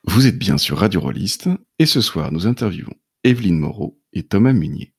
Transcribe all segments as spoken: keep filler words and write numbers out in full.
Vous êtes bien sur Radio Rollist, et ce soir nous interviewons Evelyne Moreau et Thomas Munier.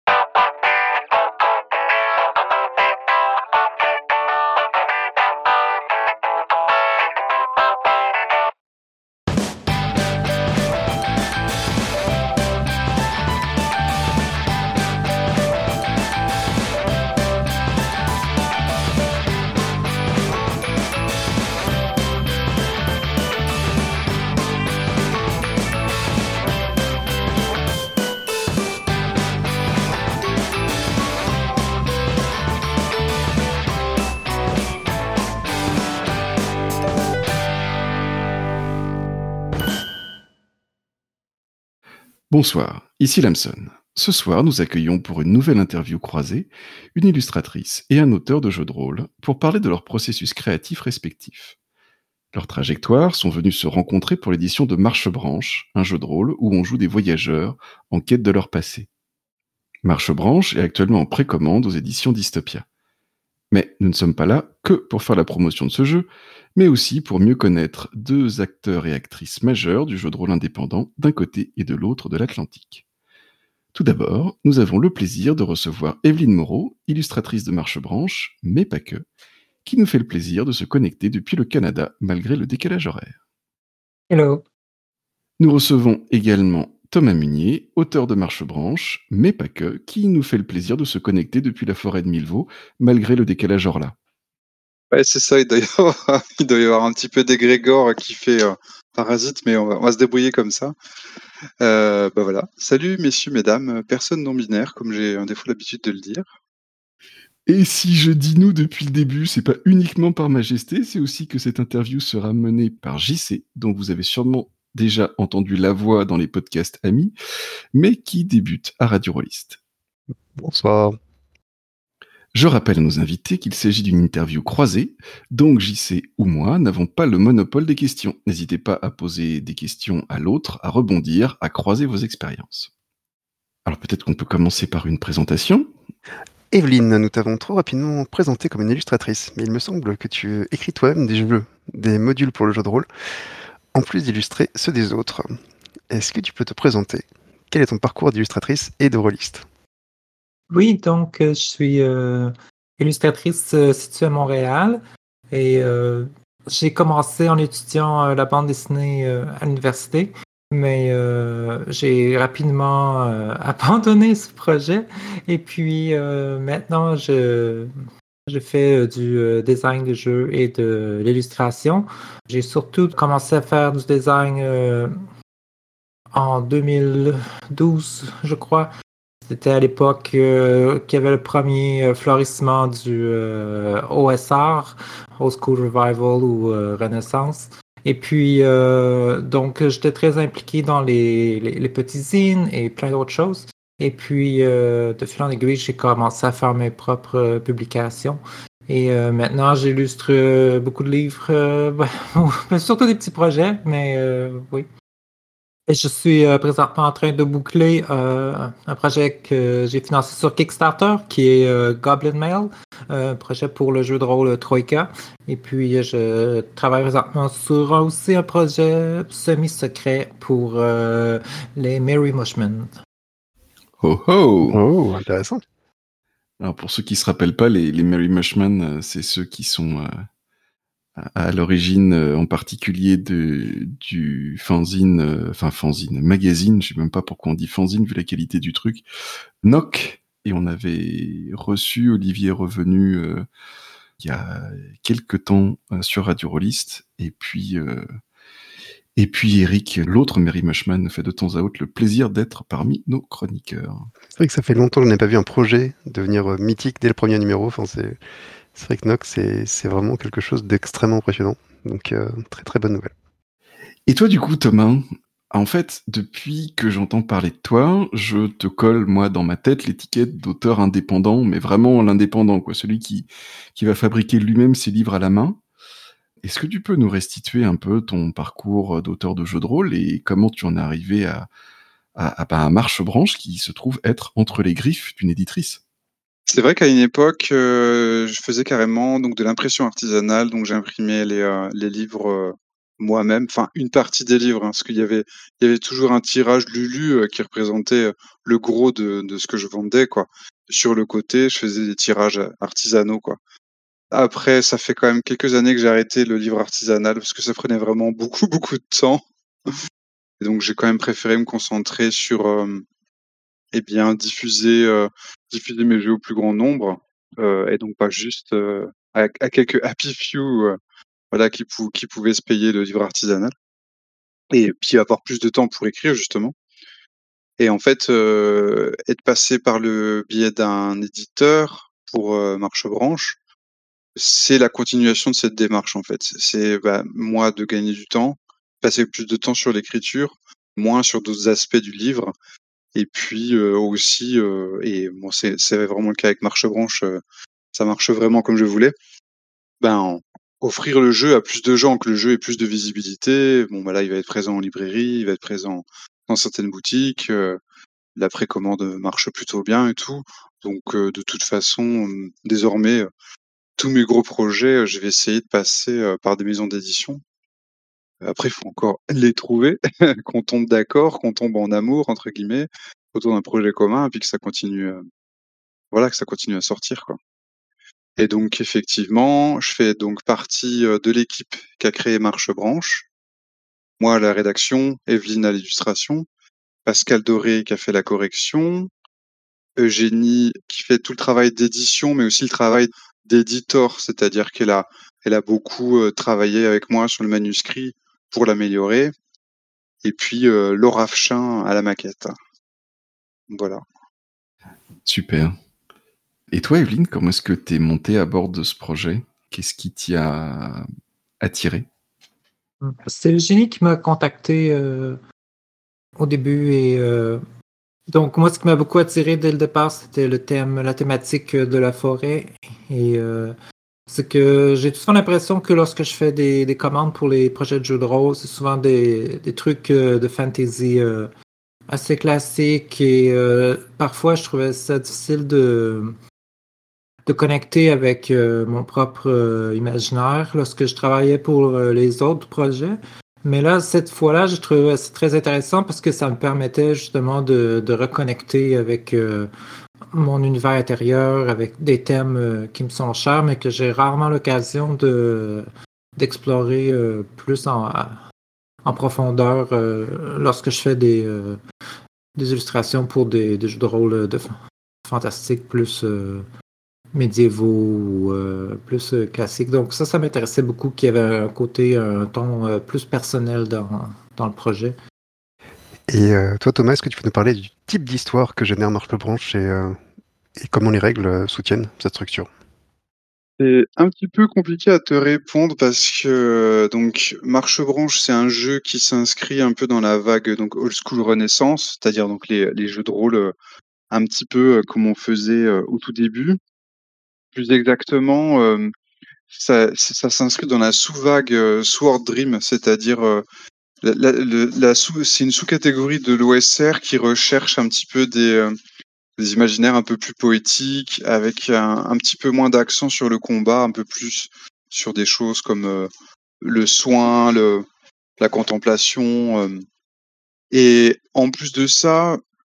Bonsoir, ici Lamson. Ce soir, nous accueillons pour une nouvelle interview croisée une illustratrice et un auteur de jeux de rôle pour parler de leur processus créatif respectif. Leurs trajectoires sont venues se rencontrer pour l'édition de Marche-Branche, un jeu de rôle où on joue des voyageurs en quête de leur passé. Marche-Branche est actuellement en précommande aux éditions Dystopia. Mais nous ne sommes pas là que pour faire la promotion de ce jeu, mais aussi pour mieux connaître deux acteurs et actrices majeurs du jeu de rôle indépendant d'un côté et de l'autre de l'Atlantique. Tout d'abord, nous avons le plaisir de recevoir Evelyne Moreau, illustratrice de Marche-Branche, mais pas que, qui nous fait le plaisir de se connecter depuis le Canada malgré le décalage horaire. Hello. Nous recevons également Thomas Munier, auteur de Marche-Branche, mais pas que, qui nous fait le plaisir de se connecter depuis la forêt de Millevaux, malgré le décalage horaire. Ouais, c'est ça, il doit y avoir, il doit y avoir un petit peu d'égrégore qui fait euh, parasite, mais on va, on va se débrouiller comme ça. Euh, bah voilà. Salut messieurs, mesdames, personnes non binaires, comme j'ai un défaut l'habitude de le dire. Et si je dis nous depuis le début, c'est pas uniquement par majesté, c'est aussi que cette interview sera menée par J C, dont vous avez sûrement déjà entendu la voix dans les podcasts amis, mais qui débute à Radio Rollist. Bonsoir. Je rappelle à nos invités qu'il s'agit d'une interview croisée, donc J C ou moi n'avons pas le monopole des questions. N'hésitez pas à poser des questions à l'autre, à rebondir, à croiser vos expériences. Alors peut-être qu'on peut commencer par une présentation. Evelyne, nous t'avons trop rapidement présenté comme une illustratrice, mais il me semble que tu écris toi-même des jeux, des modules pour le jeu de rôle, en plus d'illustrer ceux des autres. Est-ce que tu peux te présenter? Quel est ton parcours d'illustratrice et de rôliste? Oui, donc euh, je suis euh, illustratrice euh, située à Montréal et euh, j'ai commencé en étudiant euh, la bande dessinée euh, à l'université, mais euh, j'ai rapidement euh, abandonné ce projet et puis euh, maintenant je, je fais euh, du euh, design de jeux et de l'illustration. J'ai surtout commencé à faire du design euh, en deux mille douze, je crois. C'était à l'époque euh, qu'il y avait le premier euh, florissement du euh, O S R, Old School Revival ou euh, Renaissance. Et puis, euh, donc, j'étais très impliqué dans les, les, les petits zines et plein d'autres choses. Et puis, euh, de fil en aiguille, j'ai commencé à faire mes propres euh, publications. Et euh, maintenant, j'illustre euh, beaucoup de livres, euh, surtout des petits projets, mais euh, oui. Et je suis euh, présentement en train de boucler euh, un projet que j'ai financé sur Kickstarter, qui est euh, Goblin Mail, un projet pour le jeu de rôle Troika. Et puis, je travaille présentement sur un- aussi un projet semi-secret pour euh, les Merry Mushmen. Oh oh! Oh, intéressant. Alors pour ceux qui se rappellent pas, les, les Merry Mushmen, euh, c'est ceux qui sont euh, à, à l'origine, euh, en particulier de, du fanzine, euh, enfin fanzine, magazine, je sais même pas pourquoi on dit fanzine vu la qualité du truc, Knock, et on avait reçu Olivier Revenu euh, il y a quelques temps euh, sur Radio Rollist, et puis euh, et puis Eric, l'autre Merry Mushman, fait de temps à autre le plaisir d'être parmi nos chroniqueurs. C'est vrai que ça fait longtemps que je n'ai pas vu un projet devenir euh, mythique dès le premier numéro. Enfin, c'est, c'est vrai que Nox, c'est, c'est vraiment quelque chose d'extrêmement impressionnant. Donc, euh, très très bonne nouvelle. Et toi, du coup, Thomas, en fait, depuis que j'entends parler de toi, je te colle, moi, dans ma tête, l'étiquette d'auteur indépendant, mais vraiment l'indépendant, quoi, celui qui, qui va fabriquer lui-même ses livres à la main. Est-ce que tu peux nous restituer un peu ton parcours d'auteur de jeux de rôle et comment tu en es arrivé à, à, à, à Marche-Branche qui se trouve être entre les griffes d'une éditrice? C'est vrai qu'à une époque, euh, je faisais carrément donc de l'impression artisanale, donc j'imprimais les, euh, les livres euh, moi-même, enfin une partie des livres, hein, parce qu'il y avait, il y avait toujours un tirage Lulu euh, qui représentait euh, le gros de, de ce que je vendais, quoi. Sur le côté, je faisais des tirages euh, artisanaux, quoi. Après, ça fait quand même quelques années que j'ai arrêté le livre artisanal parce que ça prenait vraiment beaucoup, beaucoup de temps. Et donc, j'ai quand même préféré me concentrer sur, euh, eh bien, diffuser, euh, diffuser mes jeux au plus grand nombre, euh, et donc pas juste euh, à, à quelques happy few, euh, voilà, qui, pou- qui pouvaient se payer le livre artisanal. Et puis avoir plus de temps pour écrire, justement. Et en fait, euh, être passé par le biais d'un éditeur pour euh, Marche Branche, c'est la continuation de cette démarche, en fait. C'est bah, moi de gagner du temps, passer plus de temps sur l'écriture, moins sur d'autres aspects du livre. Et puis euh, aussi, euh, et bon, c'est c'est vraiment le cas avec Marche Branche, euh, ça marche vraiment comme je voulais. Ben, offrir le jeu à plus de gens, que le jeu ait plus de visibilité. Bon, bah là, il va être présent en librairie, il va être présent dans certaines boutiques. euh, la précommande marche plutôt bien et tout. Donc, euh, de toute façon, euh, désormais, euh, tous mes gros projets, euh, je vais essayer de passer euh, par des maisons d'édition. Après, il faut encore les trouver, qu'on tombe d'accord, qu'on tombe en amour, entre guillemets, autour d'un projet commun, et puis que ça continue, euh, voilà, que ça continue à sortir, quoi. Et donc, effectivement, je fais donc partie euh, de l'équipe qui a créé Marche Branche. Moi, à la rédaction, Evelyne à l'illustration, Pascal Doré qui a fait la correction, Eugénie qui fait tout le travail d'édition, mais aussi le travail d'éditor, c'est-à-dire qu'elle a, elle a beaucoup euh, travaillé avec moi sur le manuscrit pour l'améliorer. Et puis euh, Laura Fchin à la maquette. Voilà. Super. Et toi, Evelyne, comment est-ce que tu es montée à bord de ce projet? Qu'est-ce qui t'y a attiré? C'est Eugénie qui m'a contacté euh, au début et euh, donc moi ce qui m'a beaucoup attiré dès le départ c'était le thème, la thématique de la forêt et euh, c'est que j'ai souvent l'impression que lorsque je fais des, des commandes pour les projets de jeux de rôle, c'est souvent des, des trucs euh, de fantasy euh, assez classiques et euh, parfois je trouvais ça difficile de, de connecter avec euh, mon propre euh, imaginaire lorsque je travaillais pour euh, les autres projets. Mais là, cette fois-là, je trouvais ça très intéressant parce que ça me permettait justement de, de reconnecter avec euh, mon univers intérieur, avec des thèmes euh, qui me sont chers, mais que j'ai rarement l'occasion de d'explorer euh, plus en, en profondeur euh, lorsque je fais des, euh, des illustrations pour des, des jeux de rôle de f- fantastique plus euh, médiévaux ou euh, plus euh, classiques. Donc ça, ça m'intéressait beaucoup qu'il y avait un côté, un ton euh, plus personnel dans, dans le projet. Et euh, toi, Thomas, est-ce que tu peux nous parler du type d'histoire que génère Marche Branche et, euh, et comment les règles euh, soutiennent cette structure? C'est un petit peu compliqué à te répondre parce que euh, donc Marche Branche, c'est un jeu qui s'inscrit un peu dans la vague donc old school Renaissance, c'est-à-dire donc les, les jeux de rôle euh, un petit peu euh, comme on faisait euh, au tout début. Plus exactement, euh, ça, ça s'inscrit dans la sous-vague euh, Sword Dream, c'est-à-dire euh, la, la- le- la sous, c'est une sous-catégorie de l'O S R qui recherche un petit peu des, euh, des imaginaires un peu plus poétiques, avec un, un petit peu moins d'accent sur le combat, un peu plus sur des choses comme euh, le soin, le, la contemplation. euh. Et en plus de ça,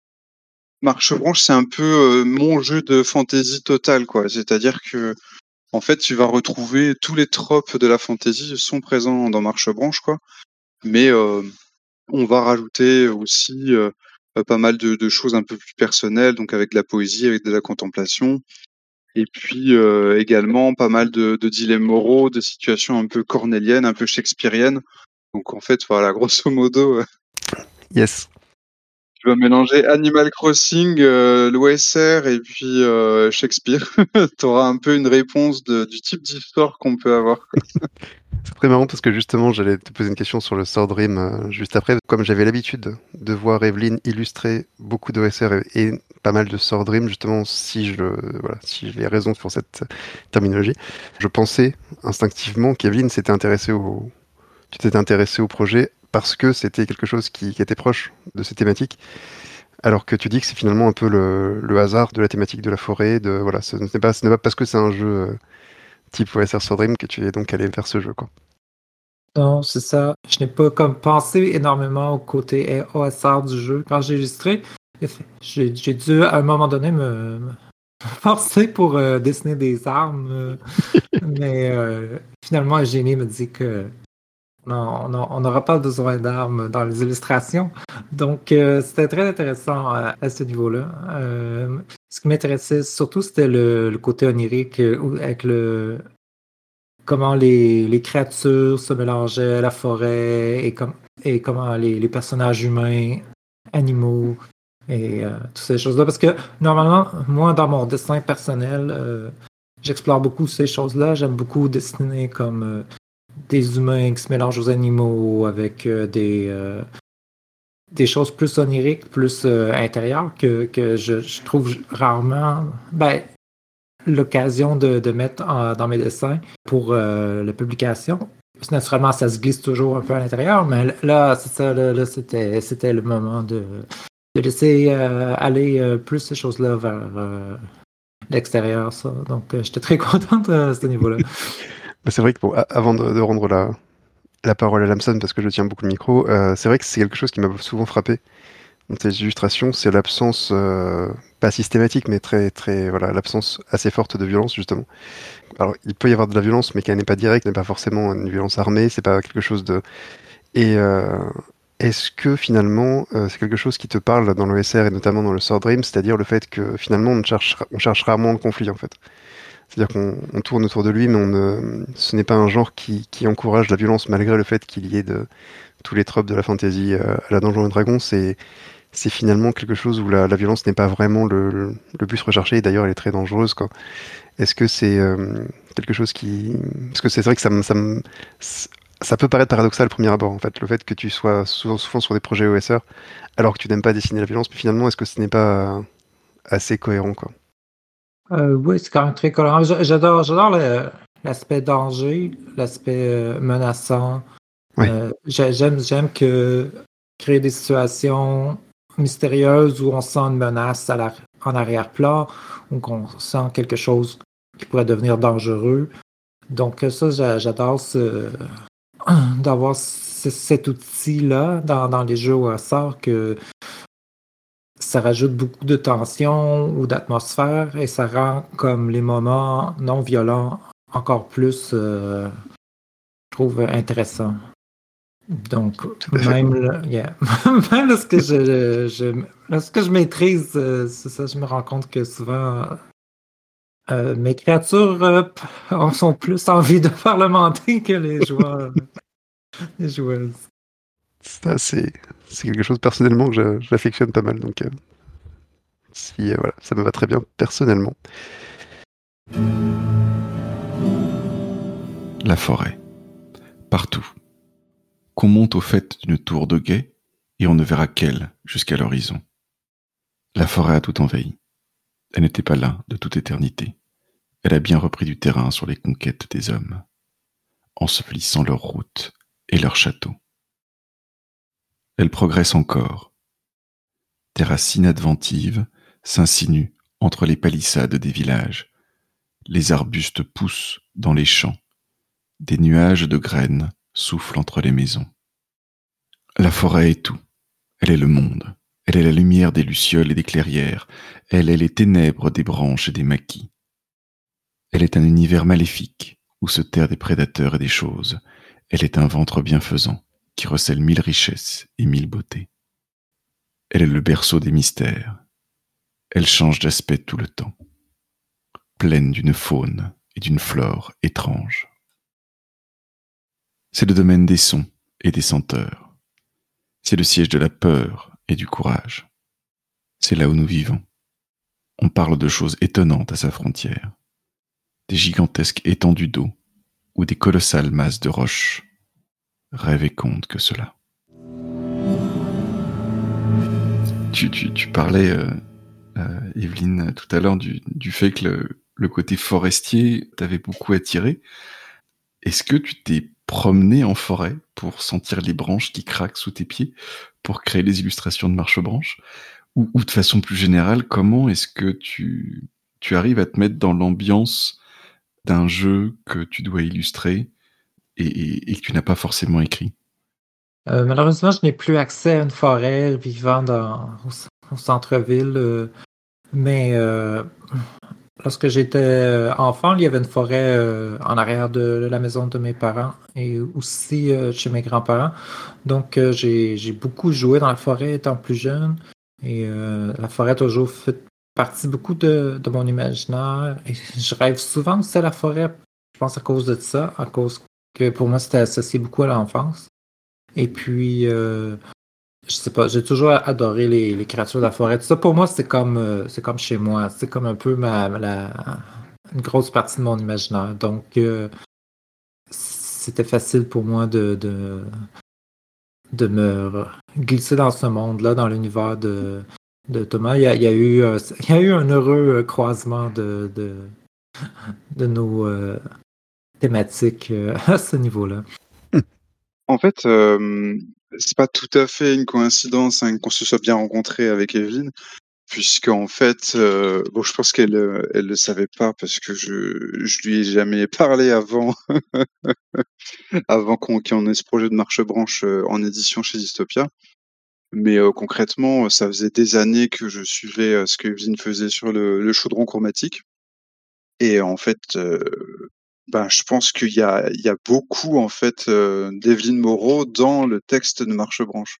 Marche Branche, c'est un peu euh, mon jeu de fantasy total, quoi. C'est-à-dire que en fait, tu vas retrouver tous les tropes de la fantasy sont présents dans Marche Branche, quoi. Mais euh, on va rajouter aussi euh, euh, pas mal de, de choses un peu plus personnelles, donc avec de la poésie, avec de la contemplation, et puis euh, également pas mal de, de dilemmes moraux, de situations un peu cornéliennes, un peu shakespeariennes. Donc en fait, voilà, grosso modo, euh, Yes. tu vas mélanger Animal Crossing, euh, l'O S R et puis euh, Shakespeare. Tu auras un peu une réponse de- du type d'histoire qu'on peut avoir. C'est très marrant parce que justement, j'allais te poser une question sur le Sword Dream euh, juste après. Comme j'avais l'habitude de voir Evelyne illustrer beaucoup d'O S R et, et pas mal de Sword Dream, justement, si je voilà, si j'ai raison sur cette terminologie, je pensais instinctivement qu'Evelyne s'était intéressée au, tu t'étais intéressé au projet parce que c'était quelque chose qui, qui était proche de ces thématiques. Alors que tu dis que c'est finalement un peu le, le hasard de la thématique de la forêt, de voilà, ce n'est pas, ce n'est pas parce que c'est un jeu euh, type O S R Sword Dream que tu es donc allé vers ce jeu, quoi. Non, c'est ça. Je n'ai pas comme pensé énormément au côté O S R du jeu quand j'ai illustré. J'ai, j'ai dû à un moment donné me, me forcer pour euh, dessiner des armes, euh, mais euh, finalement, un génie me dit que non, on n'aura pas besoin d'armes dans les illustrations. Donc, euh, c'était très intéressant à, à ce niveau-là. Euh, ce qui m'intéressait surtout, c'était le, le côté onirique euh, avec le comment les, les créatures se mélangeaient, la forêt, et, com- et comment les, les personnages humains, animaux, et euh, toutes ces choses-là. Parce que normalement, moi, dans mon dessin personnel, euh, j'explore beaucoup ces choses-là. J'aime beaucoup dessiner comme euh, des humains qui se mélangent aux animaux avec euh, des, euh, des choses plus oniriques, plus euh, intérieures que, que je, je trouve rarement. Ben, l'occasion de, de mettre en- dans mes dessins pour euh, la publication. Parce que naturellement, ça se glisse toujours un peu à l'intérieur, mais là, c'est ça, là, là, c'était, c'était le moment de, de laisser euh, aller euh, plus ces choses-là vers euh, l'extérieur. Ça. Donc, euh, j'étais très contente à ce niveau-là. Bah, c'est vrai que bon, a- avant de, de rendre la, la parole à Lamson, parce que je tiens beaucoup le micro, euh, c'est vrai que c'est quelque chose qui m'a souvent frappé dans tes illustrations, c'est l'absence, euh, pas systématique, mais très, très, voilà, l'absence assez forte de violence, justement. Alors, il peut y avoir de la violence, mais qu'elle n'est pas directe, n'est pas forcément une violence armée, c'est pas quelque chose de... Et euh, est-ce que finalement, euh, c'est quelque chose qui te parle dans l'O S R et notamment dans le Sword Dream, c'est-à-dire le fait que finalement, on cherche, on cherche rarement le conflit, en fait. C'est-à-dire qu'on on tourne autour de lui, mais on ne, ce n'est pas un genre qui, qui encourage la violence, malgré le fait qu'il y ait de tous les tropes de la fantasy euh, à la Donjons et Dragons. C'est, c'est finalement quelque chose où la, la violence n'est pas vraiment le, le, le but recherché, et d'ailleurs, elle est très dangereuse, quoi. Est-ce que c'est euh, quelque chose qui... Parce que c'est vrai que ça me, ça me- ça peut paraître paradoxal au premier abord, en fait, le fait que tu sois souvent, souvent sur des projets O S R, alors que tu n'aimes pas dessiner la violence, mais finalement, est-ce que ce n'est pas euh, assez cohérent, quoi? Euh, oui, c'est quand même très colorant. J'a- J'adore, j'adore le- l'aspect danger, l'aspect euh, menaçant. Oui. Euh, j'ai- j'aime, j'aime que créer des situations mystérieuses où on sent une menace à la- en arrière-plan, ou qu'on sent quelque chose qui pourrait devenir dangereux. Donc euh, ça, j'a- j'adore ce- d'avoir ce- cet outil-là dans, dans les jeux au hasard, que ça rajoute beaucoup de tension ou d'atmosphère et ça rend comme les moments non violents encore plus, euh, je trouve, intéressants. Donc, à fait. même, là, yeah. Même lorsque je, je, lorsque je maîtrise, euh, c'est ça, je me rends compte que souvent, euh, mes créatures euh, p- sont plus envie de parlementer que les joueurs, les joueuses. Ça, c'est c'est quelque chose personnellement que je- j'affectionne pas mal, donc euh, si, euh, voilà, ça me va très bien personnellement. La forêt. Partout. Qu'on monte au fait d'une tour de guet, et on ne verra qu'elle jusqu'à l'horizon. La forêt a tout envahi. Elle n'était pas là de toute éternité. Elle a bien repris du terrain sur les conquêtes des hommes, ensevelissant leurs routes et leurs châteaux. Elle progresse encore. Des racines adventives s'insinuent entre les palissades des villages. Les arbustes poussent dans les champs. Des nuages de graines soufflent entre les maisons. La forêt est tout. Elle est le monde. Elle est la lumière des lucioles et des clairières. Elle est les ténèbres des branches et des maquis. Elle est un univers maléfique où se terrent des prédateurs et des choses. Elle est un ventre bienfaisant qui recèle mille richesses et mille beautés. Elle est le berceau des mystères. Elle change d'aspect tout le temps, pleine d'une faune et d'une flore étranges. C'est le domaine des sons et des senteurs. C'est le siège de la peur et du courage. C'est là où nous vivons. On parle de choses étonnantes à sa frontière. Des gigantesques étendues d'eau ou des colossales masses de roches. Rêve et conte que cela. Tu, tu, tu parlais, euh, euh, Evelyne, tout à l'heure du, du fait que le, le côté forestier t'avait beaucoup attiré. Est-ce que tu t'es promené en forêt pour sentir les branches qui craquent sous tes pieds pour créer les illustrations de marche-branche? Ou, ou de façon plus générale, comment est-ce que tu, tu arrives à te mettre dans l'ambiance d'un jeu que tu dois illustrer et, et- et que tu n'as pas forcément écrit? Euh, malheureusement, je n'ai plus accès à une forêt vivant dans, au, c- au centre-ville, euh, mais euh, lorsque j'étais euh, enfant, il y avait une forêt euh, en arrière de la maison de mes parents et aussi euh, chez mes grands-parents. Donc, euh, j'ai, j'ai beaucoup joué dans la forêt étant plus jeune et euh, la forêt a toujours fait partie beaucoup de, de mon imaginaire et je rêve souvent aussi à la forêt. Je pense à cause de ça, à cause que pour moi, c'était associé beaucoup à l'enfance. Et puis, euh, je sais pas, j'ai toujours adoré les, les créatures de la forêt. Tout ça, pour moi, c'est comme, euh, c'est comme chez moi. C'est comme un peu ma, la, une grosse partie de mon imaginaire. Donc, euh, c'était facile pour moi de, de, de me glisser dans ce monde-là, dans l'univers de, de Thomas. Il y a, il y a eu, euh, il y a eu un heureux euh, croisement de, de, de nos euh, thématiques euh, à ce niveau-là. En fait, euh, c'est pas tout à fait une coïncidence hein, qu'on se soit bien rencontré avec Evelyne, puisque en fait, euh, bon, je pense qu'elle euh, elle le savait pas parce que je je lui ai jamais parlé avant avant qu'on qu'on ait ce projet de marche-branche euh, en édition chez Dystopia. Mais euh, concrètement, ça faisait des années que je suivais euh, ce que Evelyne faisait sur le, le chaudron chromatique. Et en fait, euh, ben, je pense qu'il y a, il y a beaucoup en fait euh, d'Evelyne Moreau dans le texte de Marche-Branche.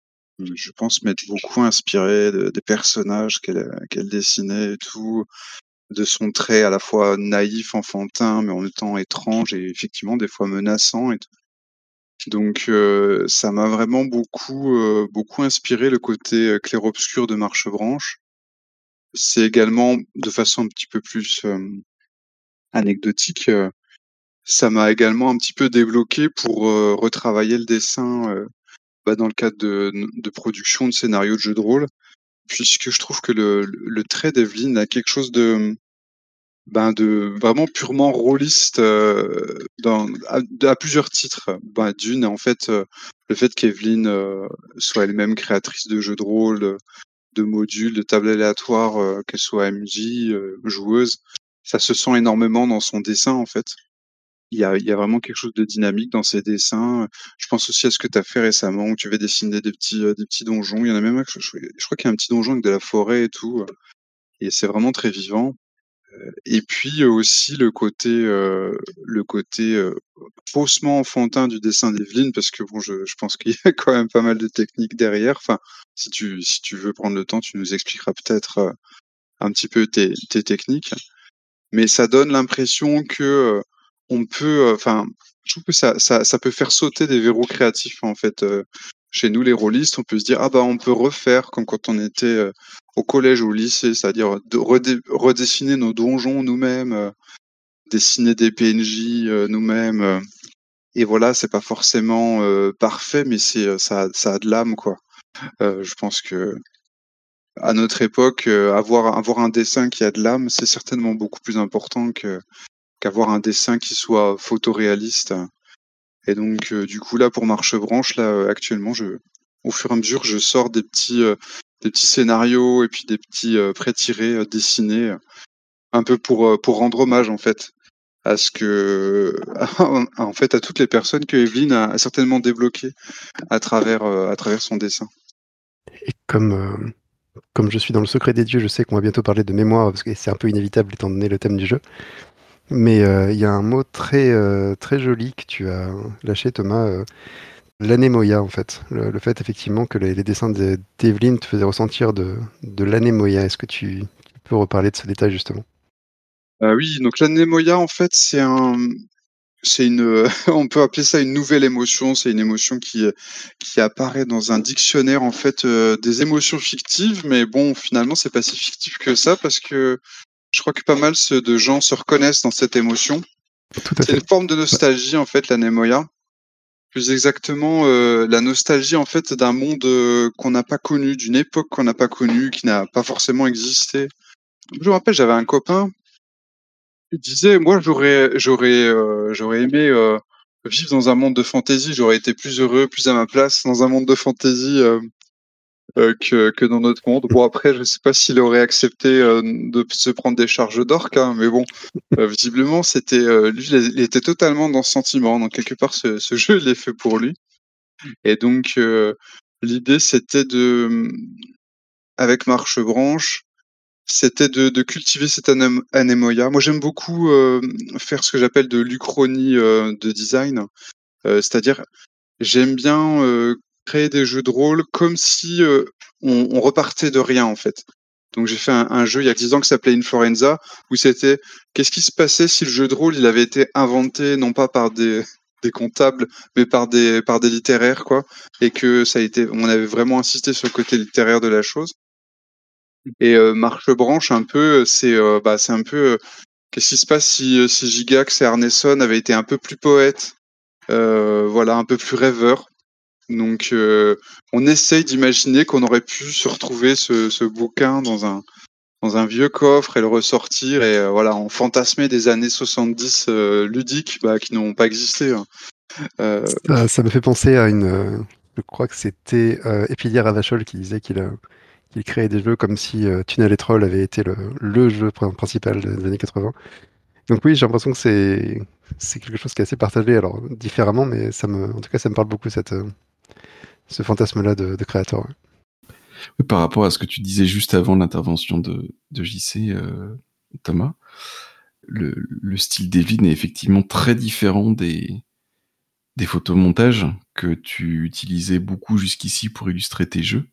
Je pense m'être beaucoup inspiré de- des personnages qu'elle qu'elle dessinait et tout, de son trait à la fois naïf, enfantin, mais en même temps étrange et effectivement des fois menaçant et tout. Donc euh, ça m'a vraiment beaucoup euh, beaucoup inspiré le côté euh, clair-obscur de Marche-Branche. C'est également de façon un petit peu plus euh, anecdotique. euh, Ça m'a également un petit peu débloqué pour euh, retravailler le dessin euh, bah, dans le cadre de, de production de scénarios de jeux de rôle, puisque je trouve que le, le trait d'Evelyne a quelque chose de, ben, de vraiment purement rôliste euh, dans, à, à plusieurs titres. Ben, d'une, en fait, euh, le fait qu'Evelyne euh, soit elle-même créatrice de jeux de rôle, de modules, de tables aléatoires, euh, qu'elle soit M J, euh, joueuse, ça se sent énormément dans son dessin, en fait. Il y a, il y a vraiment quelque chose de dynamique dans ces dessins. Je pense aussi à ce que tu as fait récemment, où tu vas dessiner des petits, euh, des petits donjons. Il y en a même un, je, je- je crois qu'il y a un petit donjon avec de la forêt et tout. euh, Et c'est vraiment très vivant. Et puis euh, aussi le côté, euh, le côté euh, faussement enfantin du dessin d'Evelyne, parce que bon, je, je pense qu'il y a quand même pas mal de techniques derrière. Enfin, si tu, si tu veux prendre le temps, tu nous expliqueras peut-être euh, un petit peu tes, tes techniques. Mais ça donne l'impression que euh, on peut, enfin, je trouve que ça, ça, ça peut faire sauter des verrous créatifs en fait. euh, chez nous, les rôlistes, on peut se dire ah bah on peut refaire comme quand on était euh, au collège ou au lycée, c'est-à-dire de redé- redessiner nos donjons nous-mêmes, euh, dessiner des P N J euh, nous-mêmes. euh. et voilà, c'est pas forcément euh, parfait, mais c'est euh, ça, ça a de l'âme quoi. Euh, je pense que à notre époque, euh, avoir avoir un dessin qui a de l'âme, c'est certainement beaucoup plus important que qu'avoir un dessin qui soit photoréaliste. Et donc, euh, du coup, là, pour Marche-Branche, là, euh, actuellement, je, au fur et à mesure, je sors des petits, euh, des petits scénarios et puis des petits euh, pré-tirés euh, dessinés, euh, un peu pour, euh, pour rendre hommage, en fait, à ce que, en fait, à toutes les personnes que Evelyne a, a certainement débloquées à travers, euh, à travers son dessin. Et comme, euh, comme je suis dans le secret des dieux, je sais qu'on va bientôt parler de mémoire, parce que c'est un peu inévitable étant donné le thème du jeu. Mais euh, il y a un mot très, euh, très joli que tu as lâché, Thomas, euh, l'anémoïa, en fait. Le, le fait, effectivement, que les, les dessins de- d'Evelyne te faisaient ressentir de, de l'anémoïa. Est-ce que tu, tu peux reparler de ce détail, justement? Euh, oui, donc l'anémoïa, en fait, c'est un, c'est une, euh, on peut appeler ça une nouvelle émotion. C'est une émotion qui, euh, qui apparaît dans un dictionnaire en fait euh, des émotions fictives, mais bon, finalement, c'est pas si fictif que ça parce que je crois que pas mal se- de gens se reconnaissent dans cette émotion. Tout à C'est fait. une forme de Ouais. nostalgie en fait, l'anémoïa. Plus exactement, euh, la nostalgie en fait d'un monde euh, qu'on n'a pas connu, d'une époque qu'on n'a pas connue, qui n'a pas forcément existé. Je me rappelle, j'avais un copain. Il disait, moi, j'aurais, j'aurais, euh, j'aurais aimé euh, vivre dans un monde de fantasy. J'aurais été plus heureux, plus à ma place dans un monde de fantasy. euh. euh, que, que dans notre monde. Bon, après, je sais pas s'il aurait accepté euh, de se prendre des charges d'orques, hein, mais bon, euh, visiblement, c'était euh, lui, il était totalement dans ce sentiment. Donc, quelque part, ce, ce jeu, il est fait pour lui. Et donc, euh, l'idée, c'était de, avec Marche Branche, c'était de, de cultiver cette anem- anémoïa. Moi, j'aime beaucoup euh, faire ce que j'appelle de l'uchronie euh, de design. Euh, c'est-à-dire, j'aime bien euh, créer des jeux de rôle comme si euh, on, on repartait de rien, en fait. Donc, j'ai fait un, un jeu il y a dix ans qui s'appelait Influenza, où c'était qu'est-ce qui se passait si le jeu de rôle il avait été inventé non pas par des, des comptables, mais par des, par des littéraires, quoi, et que ça a été, on avait vraiment insisté sur le côté littéraire de la chose. Et euh, Marche Branche, un peu, c'est euh, bah, c'est un peu euh, qu'est-ce qui se passe si, si Gigax et Arneson avaient été un peu plus poètes, euh, voilà, un peu plus rêveurs. Donc, euh, on essaye d'imaginer qu'on aurait pu se retrouver ce, ce bouquin dans un, dans un vieux coffre et le ressortir et euh, voilà, on fantasmait des années soixante-dix euh, ludiques bah, qui n'ont pas existé. Hein. Euh, Ça, ça me fait penser à une. euh, je crois que c'était euh, Epilier Ravachol qui disait qu'il euh, qu'il créait des jeux comme si euh, Tunnel et Troll avait été le, le jeu pr- principal des années quatre-vingts. Donc oui, j'ai l'impression que c'est c'est quelque chose qui est assez partagé, alors différemment, mais ça me, en tout cas, ça me parle beaucoup cette, euh, ce fantasme-là de, de créateur. Ouais. Oui, par rapport à ce que tu disais juste avant l'intervention de, de J C, euh, Thomas, le, le style d'Evelyne est effectivement très différent des, des photomontages que tu utilisais beaucoup jusqu'ici pour illustrer tes jeux.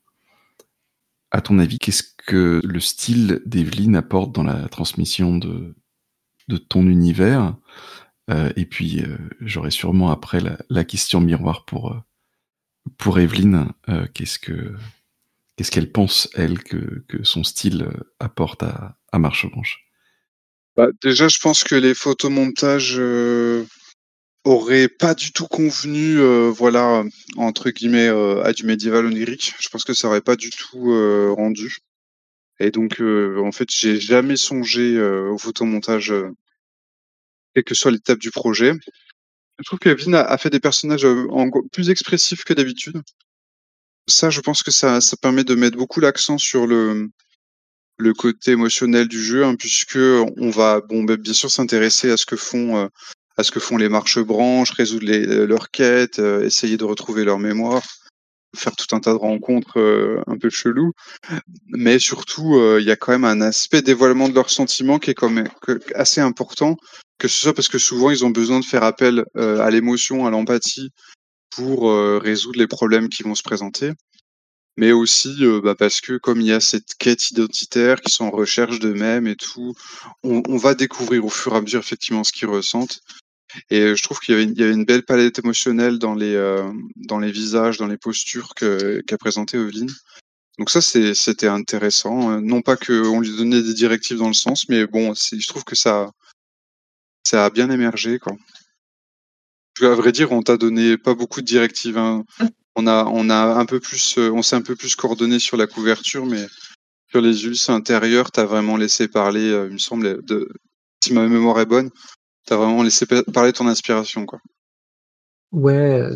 À ton avis, qu'est-ce que le style d'Evelyne apporte dans la transmission de, de ton univers? euh, Et puis, euh, j'aurai sûrement après la, la question miroir pour, euh, pour Evelyne. Euh, qu'est-ce que qu'est-ce qu'elle pense, elle, que, que son style euh, apporte à, à Marche Blanche? bah, déjà, je pense que les photomontages euh, auraient pas du tout convenu, euh, voilà, entre guillemets, euh, à du médiéval onirique. Je pense que ça aurait pas du tout euh, rendu. Et donc, euh, en fait, j'ai jamais songé euh, au photomontage, euh, quelle que soit l'étape du projet. Je trouve que Evelyne a, a fait des personnages euh, en, plus expressifs que d'habitude. Ça, je pense que ça, ça permet de mettre beaucoup l'accent sur le, le côté émotionnel du jeu, hein, puisque on va, bon, ben, bien sûr, s'intéresser à ce que font, euh, à ce que font les marches-branches, résoudre les, euh, leurs quêtes, euh, essayer de retrouver leur mémoire, faire tout un tas de rencontres euh, un peu chelous. Mais surtout, euh, il y a quand même un aspect dévoilement de leurs sentiments qui est quand même que- assez important, que ce soit parce que souvent ils ont besoin de faire appel euh, à l'émotion, à l'empathie pour euh, résoudre les problèmes qui vont se présenter, mais aussi euh, bah, parce que comme il y a cette quête identitaire, qui sont en recherche d'eux-mêmes et tout, on, on va découvrir au fur et à mesure effectivement ce qu'ils ressentent. Et je trouve qu'il y avait une, il y avait une belle palette émotionnelle dans les, euh, dans les visages, dans les postures que, qu'a présenté Evelyne. Donc ça, c'est, c'était intéressant. hein. Non pas qu'on lui donnait des directives dans le sens, mais bon, c'est, je trouve que ça, ça a bien émergé, quoi. À vrai dire, on t'a donné pas beaucoup de directives. hein. On a, on a un peu plus, euh, on s'est un peu plus coordonné sur la couverture, mais sur les ulysses intérieurs, t'as vraiment laissé parler, euh, il me semble, de, si ma mémoire est bonne, t'as vraiment laissé pa- parler ton inspiration, quoi. Ouais,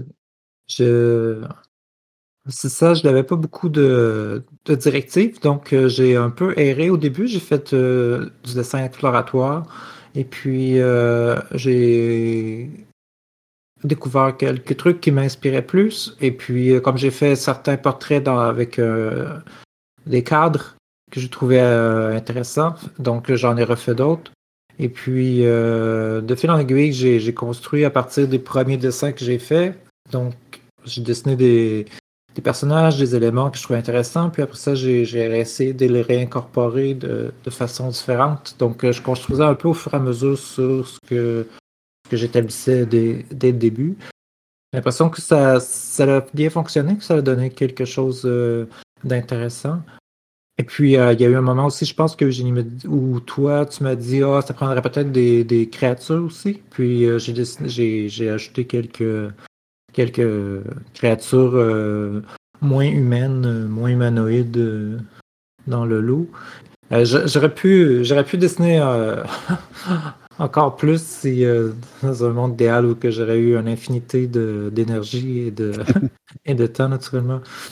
je c'est ça, je n'avais pas beaucoup de, de directives, donc euh, j'ai un peu erré au début. J'ai fait euh, du dessin exploratoire et puis euh, j'ai découvert quelques trucs qui m'inspiraient plus. Et puis, euh, comme j'ai fait certains portraits dans- avec euh, des cadres que je trouvais euh, intéressants, donc j'en ai refait d'autres. Et puis, euh, de fil en aiguille, j'ai j'ai construit à partir des premiers dessins que j'ai faits. Donc, j'ai dessiné des, des personnages, des éléments que je trouvais intéressants. Puis après ça, j'ai j'ai essayé de les réincorporer de, de façon différente. Donc, euh, je construisais un peu au fur et à mesure sur ce que, que j'établissais dès, dès le début. J'ai l'impression que ça, ça a bien fonctionné, que ça a donné quelque chose euh, d'intéressant. Et puis, euh, il y a eu un moment aussi, je pense que Eugénie me dit- ou toi, tu m'as dit, ah, ça prendrait peut-être des, des créatures aussi. Puis, euh, j'ai dessiné- j'ai, j'ai ajouté quelques, quelques créatures euh, moins humaines, euh, moins humanoïdes euh, dans le lot. Euh, j'a- j'aurais pu, j'aurais pu dessiner euh, encore plus si euh, dans un monde idéal où que j'aurais eu une infinité de, d'énergie et de, et de temps, naturellement.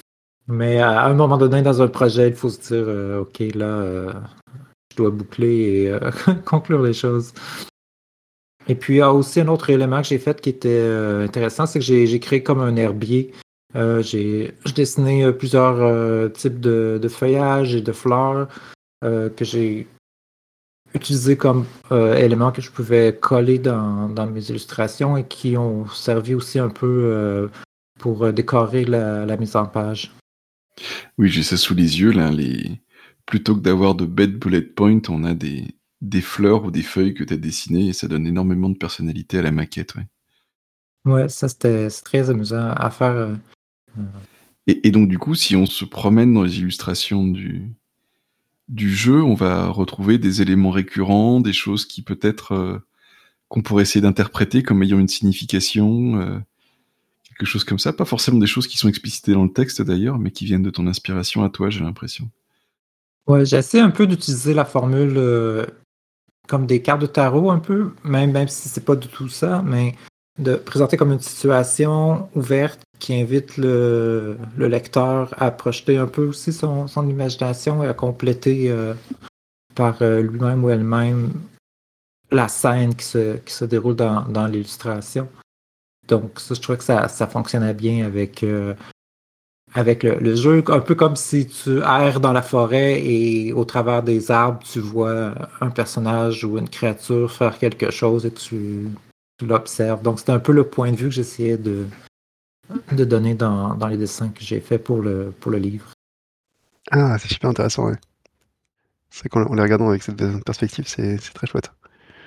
Mais à un moment donné, dans un projet, il faut se dire euh, OK, là, euh, je dois boucler et euh, conclure les choses. Et puis, il y a aussi un autre élément que j'ai fait qui était euh, intéressant, c'est que j'ai, j'ai créé comme un herbier. Euh, j'ai, j'ai dessiné euh, plusieurs euh, types de, de feuillages et de fleurs euh, que j'ai utilisés comme euh, éléments que je pouvais coller dans, dans mes illustrations et qui ont servi aussi un peu euh, pour euh, décorer la, la mise en page. Oui, j'ai ça sous les yeux, là. Les... Plutôt que d'avoir de bêtes bullet point, on a des, des fleurs ou des feuilles que tu as dessinées et ça donne énormément de personnalité à la maquette. Ouais. Ouais, ça c'était c'est très amusant à faire. euh, Et, et donc, du coup, si on se promène dans les illustrations du, du jeu, on va retrouver des éléments récurrents, des choses qui peut-être euh, qu'on pourrait essayer d'interpréter comme ayant une signification, euh, quelque chose comme ça. Pas forcément des choses qui sont explicitées dans le texte d'ailleurs, mais qui viennent de ton inspiration à toi, j'ai l'impression. Ouais, j'essaie un peu d'utiliser la formule euh, comme des cartes de tarot un peu, même, même si c'est pas du tout ça, mais de présenter comme une situation ouverte qui invite le, le lecteur à projeter un peu aussi son, son imagination et à compléter euh, par euh, lui-même ou elle-même la scène qui se, qui se déroule dans, dans l'illustration. Donc ça, je trouvais que ça, ça fonctionnait bien avec, euh, avec le, le jeu, un peu comme si tu erres dans la forêt et au travers des arbres, tu vois un personnage ou une créature faire quelque chose et tu, tu l'observes. Donc c'était un peu le point de vue que j'essayais de, de donner dans, dans les dessins que j'ai faits pour le, pour le livre. Ah, c'est super intéressant, ouais. C'est vrai qu'en les regardant avec cette perspective, c'est c'est très chouette.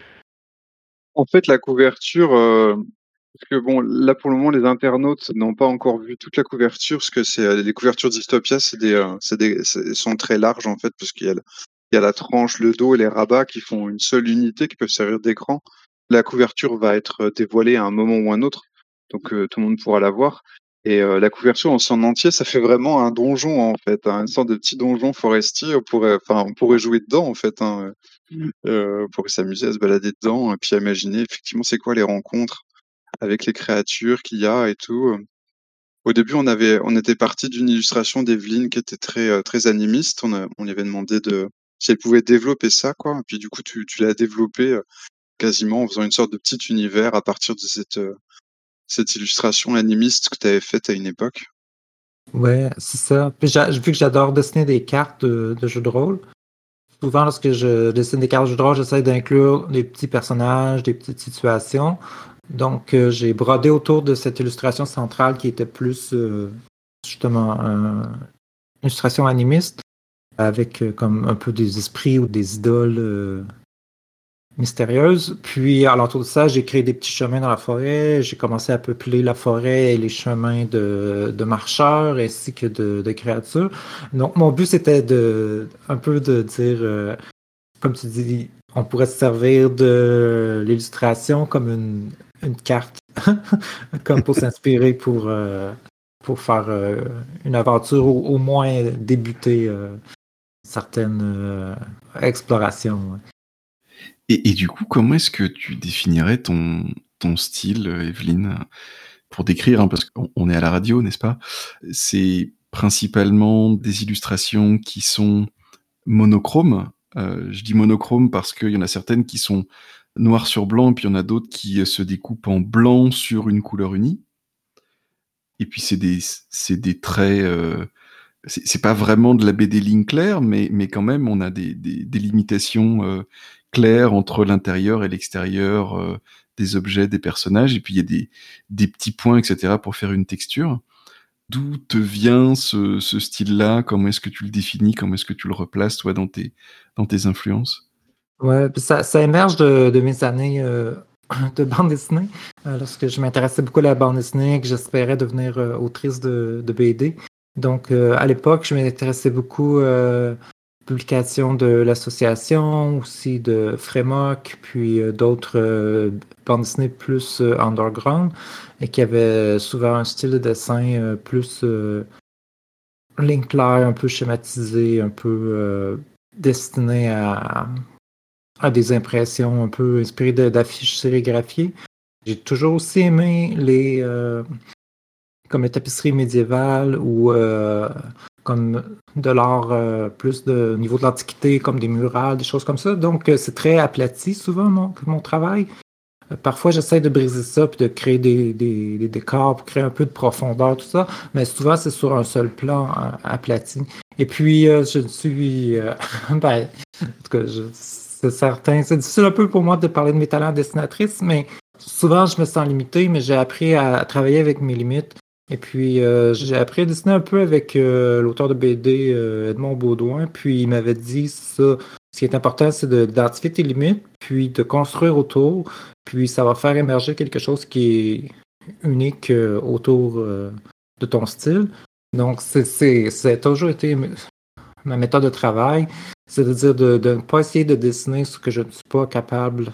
En fait, la couverture, euh, parce que bon, là pour le moment, les internautes n'ont pas encore vu toute la couverture, parce que c'est euh, les couvertures d'Istopia, c'est des, euh, c'est des, c'est- sont très larges en fait, parce qu'il y a, le- il y a la tranche, le dos et les rabats qui font une seule unité qui peuvent servir d'écran. La couverture va être euh, dévoilée à un moment ou un autre, donc euh, tout le monde pourra la voir. Et euh, la couverture en son entier, ça fait vraiment un donjon en fait, hein, une sorte de petit donjon forestier. On pourrait, enfin, on pourrait jouer dedans en fait, hein, euh, on pourrait s'amuser à se balader dedans et puis à imaginer effectivement c'est quoi les rencontres avec les créatures qu'il y a et tout. Au début, on avait, on était parti d'une illustration d'Evelyne qui était très, euh, très animiste. On, a, on lui avait demandé de, si elle pouvait développer ça, quoi. Et puis du coup, tu, tu l'as développé euh, quasiment en faisant une sorte de petit univers à partir de cette, euh, cette illustration animiste que tu avais faite à une époque. Ouais, c'est ça. Puis j'a- vu que j'adore dessiner des cartes de, de jeux de rôle, souvent lorsque je dessine des cartes de jeux de rôle, j'essaie d'inclure des petits personnages, des petites situations. Donc, euh, j'ai brodé autour de cette illustration centrale qui était plus euh, justement euh, une illustration animiste avec euh, comme un peu des esprits ou des idoles euh, mystérieuses. Puis, à l'entour de ça, j'ai créé des petits chemins dans la forêt. J'ai commencé à peupler la forêt et les chemins de, de marcheurs ainsi que de, de créatures. Donc, mon but, c'était de un peu de dire, euh, comme tu dis, on pourrait se servir de l'illustration comme une, une carte, comme pour s'inspirer pour, euh, pour faire euh, une aventure ou au moins débuter euh, certaines euh, explorations. Ouais. Et, et du coup, comment est-ce que tu définirais ton, ton style, euh, Evelyne, pour décrire, hein, parce qu'on on est à la radio, n'est-ce pas? C'est principalement des illustrations qui sont monochromes. Euh, je dis monochrome parce qu'il y en a certaines qui sont noir sur blanc, et puis il y en a d'autres qui euh, se découpent en blanc sur une couleur unie. Et puis c'est des, c'est des traits... euh, c'est c'est pas vraiment de la B D ligne claire, mais, mais quand même, on a des, des, des limitations euh, claires entre l'intérieur et l'extérieur euh, des objets, des personnages, et puis il y a des, des petits points, et cetera, pour faire une texture. D'où te vient ce, ce style-là? Comment est-ce que tu le définis? Comment est-ce que tu le replaces, toi, dans tes, dans tes influences? Ouais, puis ça, ça émerge de, de mes années euh, de bande dessinée, euh, lorsque je m'intéressais beaucoup à la bande dessinée et que j'espérais devenir euh, autrice de, de B D. Donc, euh, à l'époque, je m'intéressais beaucoup euh, publication de l'association, aussi de Frémoc, puis euh, d'autres euh, bandes dessinées plus euh, underground, et qui avaient souvent un style de dessin euh, plus euh, ligne claire, un peu schématisé, un peu euh, destiné à, à des impressions un peu inspirées de- d'affiches sérigraphiées. J'ai toujours aussi aimé les, euh, comme les tapisseries médiévales ou euh, comme de l'art euh, plus de au niveau de l'Antiquité, comme des murales, des choses comme ça. Donc, euh, c'est très aplati souvent mon, mon travail. Euh, parfois, j'essaie de briser ça puis de créer des, des, des décors pour créer un peu de profondeur, tout ça. Mais souvent, c'est sur un seul plan euh, aplati. Et puis, euh, je suis... Euh, ben, en tout cas, je, c'est certain. C'est difficile un peu pour moi de parler de mes talents de dessinatrice, mais souvent, je me sens limité, mais j'ai appris à, à travailler avec mes limites. Et puis, euh, j'ai appris à dessiner un peu avec euh, l'auteur de B D, euh, Edmond Baudouin. Puis, il m'avait dit ça. Ce qui est important, c'est de, d'identifier tes limites, puis de construire autour. Puis, ça va faire émerger quelque chose qui est unique euh, autour euh, de ton style. Donc, c'est, c'est, ça a toujours été ma méthode de travail. C'est-à-dire de, de ne pas essayer de dessiner ce que je ne suis pas capable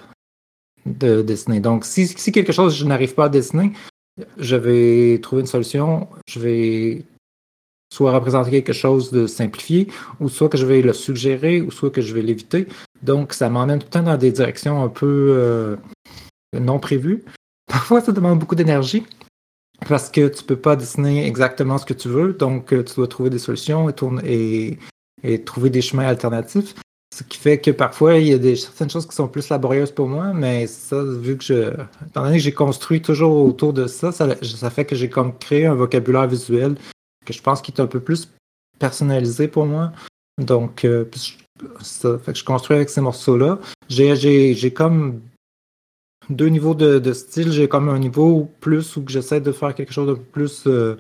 de dessiner. Donc, si, si quelque chose je n'arrive pas à dessiner, je vais trouver une solution. Je vais soit représenter quelque chose de simplifié, ou soit que je vais le suggérer, ou soit que je vais l'éviter. Donc, ça m'emmène tout le temps dans des directions un peu euh, non prévues. Parfois, ça demande beaucoup d'énergie parce que tu peux pas dessiner exactement ce que tu veux. Donc, tu dois trouver des solutions et, tourner, et, et trouver des chemins alternatifs. Ce qui fait que parfois, il y a des, certaines choses qui sont plus laborieuses pour moi, mais ça, vu que je, étant donné que j'ai construit toujours autour de ça, ça, ça fait que j'ai comme créé un vocabulaire visuel que je pense qui est un peu plus personnalisé pour moi. Donc, euh, ça fait que je construis avec ces morceaux-là. J'ai, j'ai, j'ai comme deux niveaux de, de style. J'ai comme un niveau plus où j'essaie de faire quelque chose de plus euh,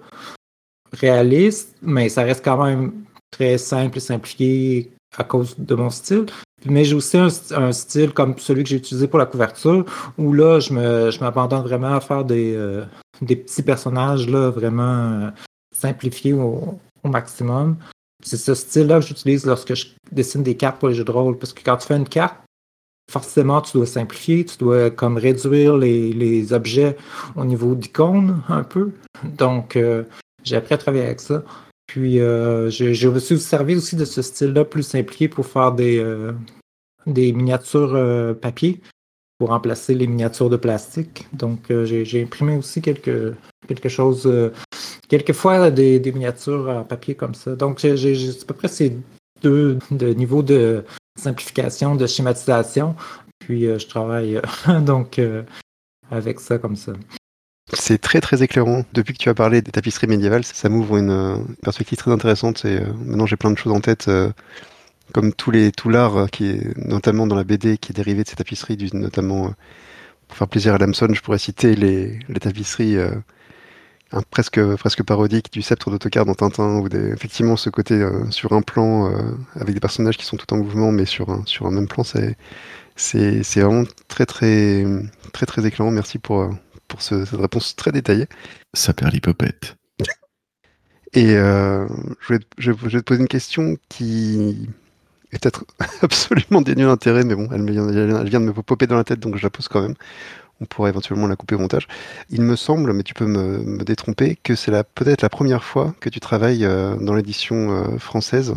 réaliste, mais ça reste quand même très simple et simplifié à cause de mon style. Mais j'ai aussi un, un style comme celui que j'ai utilisé pour la couverture, où là, je me, je m'abandonne vraiment à faire des, euh, des petits personnages là, vraiment euh, simplifiés au, au maximum. C'est ce style-là que j'utilise lorsque je dessine des cartes pour les jeux de rôle, parce que quand tu fais une carte, forcément, tu dois simplifier, tu dois comme réduire les, les objets au niveau d'icônes un peu. Donc, euh, j'ai appris à travailler avec ça. Puis, euh, j'ai, j'ai aussi servi aussi de ce style-là plus simplifié pour faire des, euh, des miniatures euh, papier pour remplacer les miniatures de plastique. Donc, euh, j'ai, j'ai imprimé aussi quelque, quelque chose, euh, quelquefois des, des miniatures en papier comme ça. Donc, j'ai, j'ai, j'ai à peu près ces deux de niveaux de simplification, de schématisation. Puis, euh, je travaille euh, donc euh, avec ça comme ça. C'est très très éclairant. Depuis que tu as parlé des tapisseries médiévales, ça m'ouvre une euh, perspective très intéressante. Et euh, maintenant, j'ai plein de choses en tête, euh, comme tous les tout l'art euh, qui est notamment dans la B D, qui est dérivé de ces tapisseries, du, notamment euh, pour faire plaisir à Lamson, je pourrais citer les, les tapisseries euh, hein, presque presque parodiques du sceptre d'Ottokar dans Tintin, ou des, effectivement ce côté euh, sur un plan euh, avec des personnages qui sont tout en mouvement, mais sur un sur un même plan, c'est c'est c'est vraiment très très très très éclairant. Merci pour euh, pour ce, cette réponse très détaillée. Ça perd l'hypopète. Et euh, je, vais, je, je vais te poser une question qui est peut-être absolument dénuée d'intérêt, mais bon, elle, me vient, elle vient de me popper dans la tête, donc je la pose quand même. On pourrait éventuellement la couper au montage. Il me semble, mais tu peux me, me détromper, que c'est la, peut-être la première fois que tu travailles euh, dans l'édition euh, française.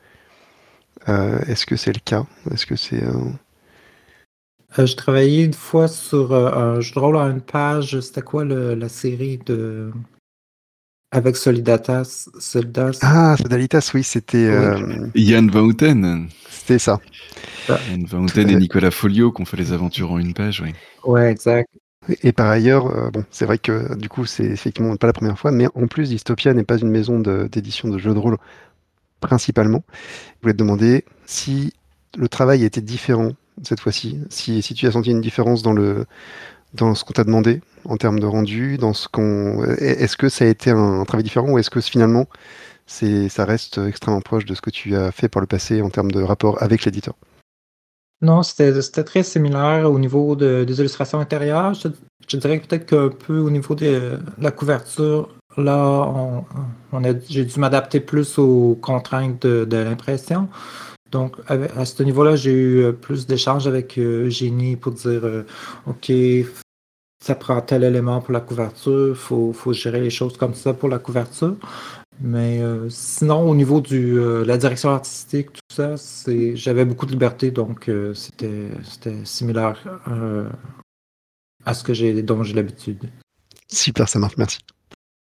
Euh, est-ce que c'est le cas? Est-ce que c'est... Euh... Euh, je travaillais une fois sur euh, un jeu de rôle à une page. C'était quoi le, la série de avec Solidatas, Solidas? Ah, Sodalitas, oui, c'était... Euh... Yann Van Houten. C'était ça. Ah, Yann Van Houten et Nicolas Folio qui ont fait les aventures en une page, oui. ouais, exact. Et par ailleurs, euh, bon, c'est vrai que du coup, c'est effectivement pas la première fois, mais en plus, Dystopia n'est pas une maison de, d'édition de jeux de rôle principalement. Je voulais te demander si le travail était différent cette fois-ci, si, si tu as senti une différence dans le dans ce qu'on t'a demandé en termes de rendu, dans ce qu'on, est-ce que ça a été un, un travail différent, ou est-ce que finalement c'est ça reste extrêmement proche de ce que tu as fait par le passé en termes de rapport avec l'éditeur? Non, c'était, c'était très similaire au niveau de, des illustrations intérieures. Je, je dirais que peut-être qu'un peu au niveau de la couverture, là, on, on a, j'ai dû m'adapter plus aux contraintes de, de l'impression. Donc, à, à ce niveau-là, j'ai eu plus d'échanges avec euh, Eugénie pour dire euh, OK, ça prend tel élément pour la couverture, il faut, faut gérer les choses comme ça pour la couverture. Mais euh, sinon, au niveau de euh, la direction artistique, tout ça, c'est, j'avais beaucoup de liberté, donc euh, c'était, c'était similaire euh, à ce que j'ai, dont j'ai l'habitude. Super, ça marche, merci.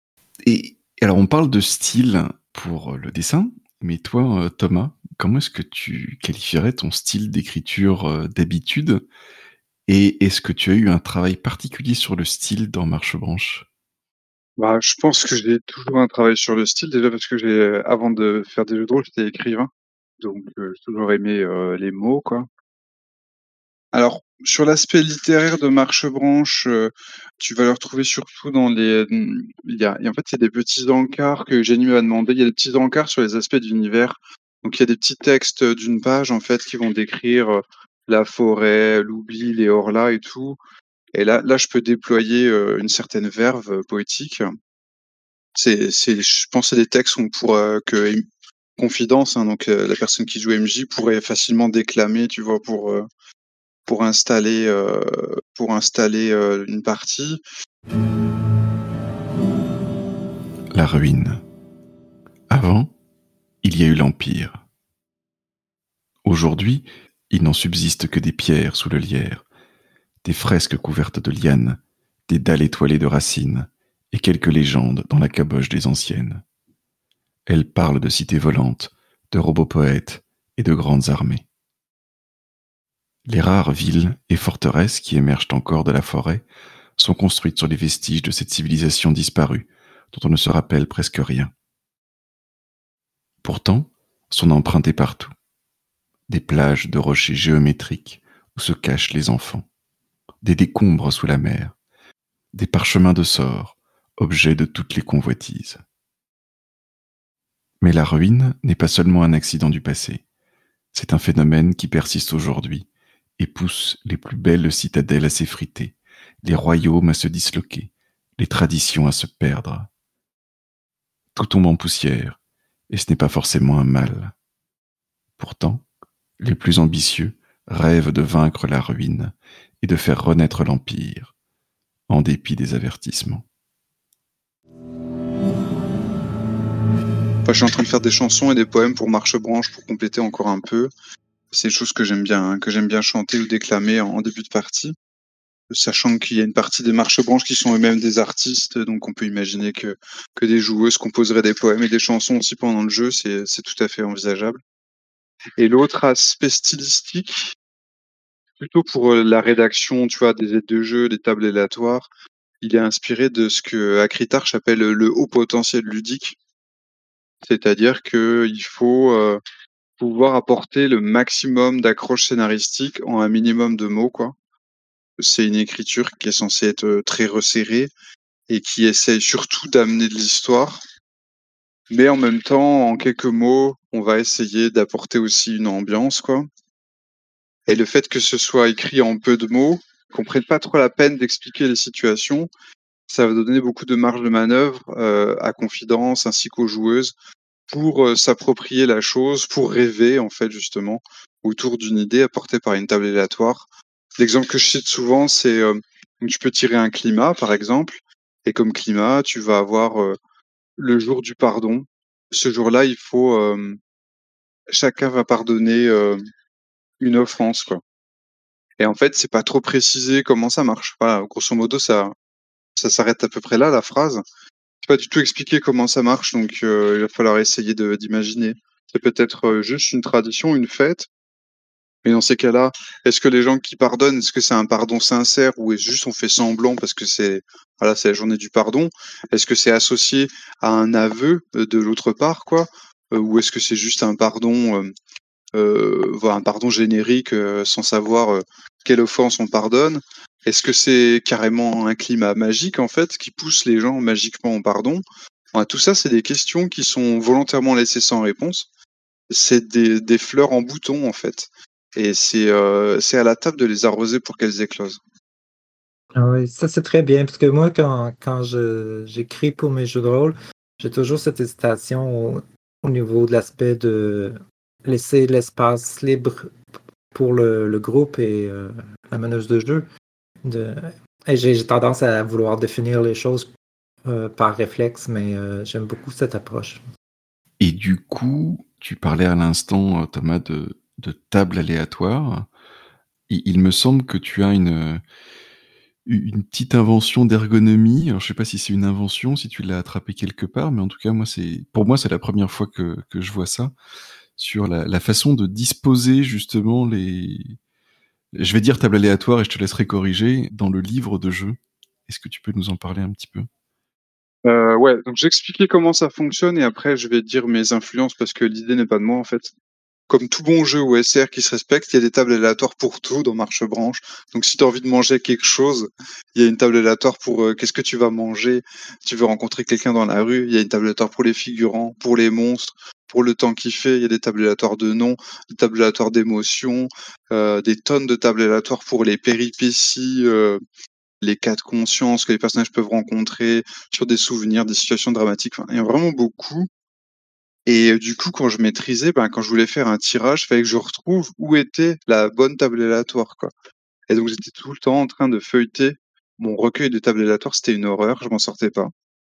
Et alors, on parle de style pour le dessin, mais toi, euh, Thomas, comment est-ce que tu qualifierais ton style d'écriture euh, d'habitude? Et est-ce que tu as eu un travail particulier sur le style dans Marchebranche? Bah, je pense que j'ai toujours un travail sur le style, déjà parce que j'ai, avant de faire des jeux de rôle, j'étais écrivain. Donc, euh, j'ai toujours aimé euh, les mots, quoi. Alors, sur l'aspect littéraire de Marchebranche, euh, tu vas le retrouver surtout dans les. mmh, Il y a, et en fait, il y a des petits encarts que Eugénie m'a demandé. Il y a des petits encarts sur les aspects d'univers. Donc, il y a des petits textes d'une page, en fait, qui vont décrire euh, la forêt, l'oubli, les horlas et tout. Et là, là, je peux déployer euh, une certaine verve euh, poétique. C'est, c'est, je pense, que c'est des textes qu'on pourra, que Confidence, hein, donc euh, la personne qui joue M J pourrait facilement déclamer, tu vois, pour euh, pour installer euh, pour installer euh, une partie. La ruine. Avant, il y a eu l'Empire. Aujourd'hui, il n'en subsiste que des pierres sous le lierre, des fresques couvertes de lianes, des dalles étoilées de racines, et quelques légendes dans la caboche des anciennes. Elles parlent de cités volantes, de robots poètes et de grandes armées. Les rares villes et forteresses qui émergent encore de la forêt sont construites sur les vestiges de cette civilisation disparue, dont on ne se rappelle presque rien. Pourtant, son empreinte est partout. Des plages de rochers géométriques où se cachent les enfants, des décombres sous la mer, des parchemins de sorts, objets de toutes les convoitises. Mais la ruine n'est pas seulement un accident du passé, c'est un phénomène qui persiste aujourd'hui et pousse les plus belles citadelles à s'effriter, les royaumes à se disloquer, les traditions à se perdre. Tout tombe en poussière, et ce n'est pas forcément un mal. Pourtant, les plus ambitieux rêvent de vaincre la ruine et de faire renaître l'Empire, en dépit des avertissements. Enfin, je suis en train de faire des chansons et des poèmes pour Marchebranche pour compléter encore un peu. C'est des choses que j'aime bien, hein, que j'aime bien chanter ou déclamer en, en début de partie. Sachant qu'il y a une partie des Marchebranches qui sont eux-mêmes des artistes, donc on peut imaginer que, que des joueuses composeraient des poèmes et des chansons aussi pendant le jeu, c'est, c'est tout à fait envisageable. Et l'autre aspect stylistique, plutôt pour euh, la rédaction, tu vois, des aides de jeu, des tables aléatoires, il est inspiré de ce que Acritarch appelle le haut potentiel ludique. C'est-à-dire qu'il faut euh, pouvoir apporter le maximum d'accroche scénaristique en un minimum de mots, quoi. C'est une écriture qui est censée être euh, très resserrée et qui essaye surtout d'amener de l'histoire. Mais en même temps, en quelques mots, on va essayer d'apporter aussi une ambiance, quoi. Et le fait que ce soit écrit en peu de mots, qu'on prenne pas trop la peine d'expliquer les situations, ça va donner beaucoup de marge de manœuvre euh, à Confidence ainsi qu'aux joueuses pour euh, s'approprier la chose, pour rêver en fait justement autour d'une idée apportée par une table aléatoire. L'exemple que je cite souvent, c'est euh, tu peux tirer un climat par exemple, et comme climat, tu vas avoir euh, le jour du pardon. Ce jour-là, il faut euh, chacun va pardonner euh, une offense, quoi. Et en fait, c'est pas trop précisé comment ça marche. Voilà, grosso modo, ça, ça s'arrête à peu près là, la phrase. C'est pas du tout expliqué comment ça marche, donc euh, il va falloir essayer de, d'imaginer. C'est peut-être euh, juste une tradition, une fête. Mais dans ces cas-là, est-ce que les gens qui pardonnent, est-ce que c'est un pardon sincère ou est-ce juste on fait semblant parce que c'est voilà, c'est la journée du pardon? Est-ce que c'est associé à un aveu euh, de l'autre part, quoi? Euh, ou est-ce que c'est juste un pardon euh, euh, voilà, un pardon générique euh, sans savoir euh, quelle offense on pardonne? Est-ce que c'est carrément un climat magique en fait qui pousse les gens magiquement au pardon? Voilà, tout ça, c'est des questions qui sont volontairement laissées sans réponse. C'est des, des fleurs en bouton en fait, et c'est euh, c'est à la table de les arroser pour qu'elles éclosent. Ah oui, ça c'est très bien, parce que moi, quand, quand je, j'écris pour mes jeux de rôle, j'ai toujours cette hésitation au, au niveau de l'aspect de laisser l'espace libre pour le, le groupe et euh, la meneuse de jeu. De, et j'ai, j'ai tendance à vouloir définir les choses euh, par réflexe, mais euh, j'aime beaucoup cette approche. Et du coup, tu parlais à l'instant, euh, Thomas, de, de table aléatoire. Il, il me semble que tu as une, une petite invention d'ergonomie. Alors, je sais pas si c'est une invention, si tu l'as attrapé quelque part, mais en tout cas, moi, c'est, pour moi, c'est la première fois que, que je vois ça, sur la, la façon de disposer justement les, je vais dire table aléatoire et je te laisserai corriger, dans le livre de jeu. Est-ce que tu peux nous en parler un petit peu? Euh, ouais, donc j'ai expliqué comment ça fonctionne et après je vais dire mes influences parce que l'idée n'est pas de moi en fait. Comme tout bon jeu O S R qui se respecte, il y a des tables aléatoires pour tout dans Marche Branche. Donc si tu as envie de manger quelque chose, il y a une table aléatoire pour euh, qu'est-ce que tu vas manger. Tu veux rencontrer quelqu'un dans la rue, il y a une table aléatoire pour les figurants, pour les monstres, pour le temps qu'il fait. Il y a des tables aléatoires de noms, des tables aléatoires d'émotions, euh, des tonnes de tables aléatoires pour les péripéties, euh, les cas de conscience que les personnages peuvent rencontrer, sur des souvenirs, des situations dramatiques. Enfin, il y a vraiment beaucoup. Et euh, du coup, quand je maîtrisais, ben, quand je voulais faire un tirage, il fallait que je retrouve où était la bonne table aléatoire, quoi. Et donc, j'étais tout le temps en train de feuilleter mon recueil de tables aléatoires. C'était une horreur, je m'en sortais pas.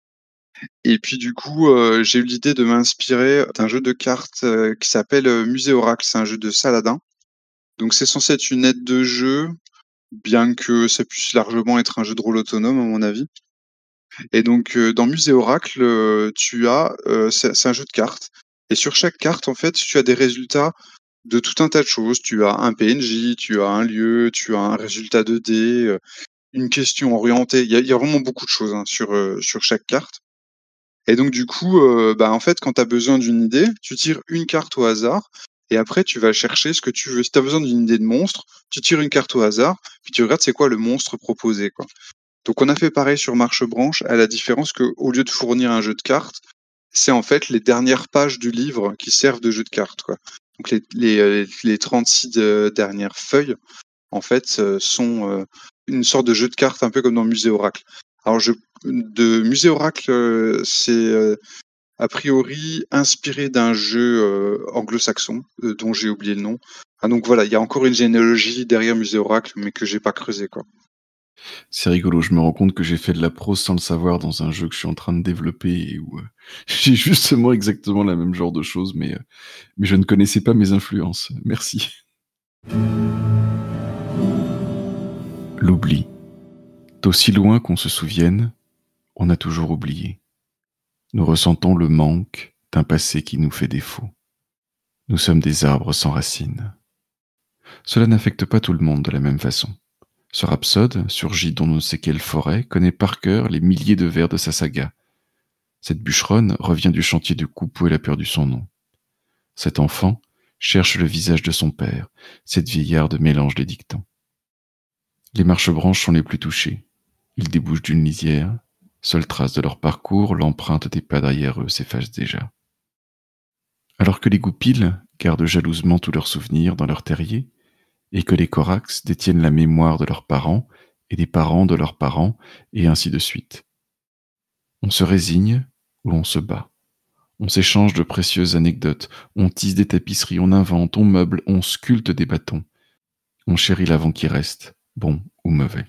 Et puis, du coup, euh, j'ai eu l'idée de m'inspirer d'un jeu de cartes euh, qui s'appelle euh, Musée Oracle. C'est un jeu de Saladin. Donc, c'est censé être une aide de jeu, bien que ça puisse largement être un jeu de rôle autonome, à mon avis. Et donc, euh, dans Musée Oracle, euh, tu as, euh, c'est c'est un jeu de cartes. Et sur chaque carte, en fait, tu as des résultats de tout un tas de choses. Tu as un P N J, tu as un lieu, tu as un résultat deux D, euh, une question orientée. Il y a, il y a vraiment beaucoup de choses hein, sur, euh, sur chaque carte. Et donc, du coup, euh, bah, en fait, quand tu as besoin d'une idée, tu tires une carte au hasard. Et après, tu vas chercher ce que tu veux. Si tu as besoin d'une idée de monstre, tu tires une carte au hasard, puis tu regardes c'est quoi le monstre proposé, quoi. Donc on a fait pareil sur Marche Branche, à la différence qu'au lieu de fournir un jeu de cartes, c'est en fait les dernières pages du livre qui servent de jeu de cartes, quoi. Donc les, les, euh, les trente-six de- dernières feuilles, en fait, euh, sont euh, une sorte de jeu de cartes, un peu comme dans Musée Oracle. Alors je, de Musée Oracle, euh, c'est euh, a priori inspiré d'un jeu euh, anglo-saxon, euh, dont j'ai oublié le nom. Ah, donc voilà, il y a encore une généalogie derrière Musée Oracle, mais que j'ai pas creusé, quoi. C'est rigolo, je me rends compte que j'ai fait de la prose sans le savoir dans un jeu que je suis en train de développer et où euh, j'ai justement exactement la même genre de choses, mais, euh, mais je ne connaissais pas mes influences. Merci. L'oubli. D'aussi loin qu'on se souvienne, on a toujours oublié. Nous ressentons le manque d'un passé qui nous fait défaut. Nous sommes des arbres sans racines. Cela n'affecte pas tout le monde de la même façon. Ce rhapsode, surgi dans ne sait quelle forêt, connaît par cœur les milliers de vers de sa saga. Cette bûcheronne revient du chantier de Coupe où elle a perdu son nom. Cet enfant cherche le visage de son père, cette vieillarde mélange les dictants. Les marchebranches sont les plus touchés. Ils débouchent d'une lisière. Seule trace de leur parcours, l'empreinte des pas derrière eux s'efface déjà. Alors que les goupils gardent jalousement tous leurs souvenirs dans leur terrier, et que les corax détiennent la mémoire de leurs parents, et des parents de leurs parents, et ainsi de suite. On se résigne ou l'on se bat. On s'échange de précieuses anecdotes, on tisse des tapisseries, on invente, on meuble, on sculpte des bâtons. On chérit l'avant qui reste, bon ou mauvais.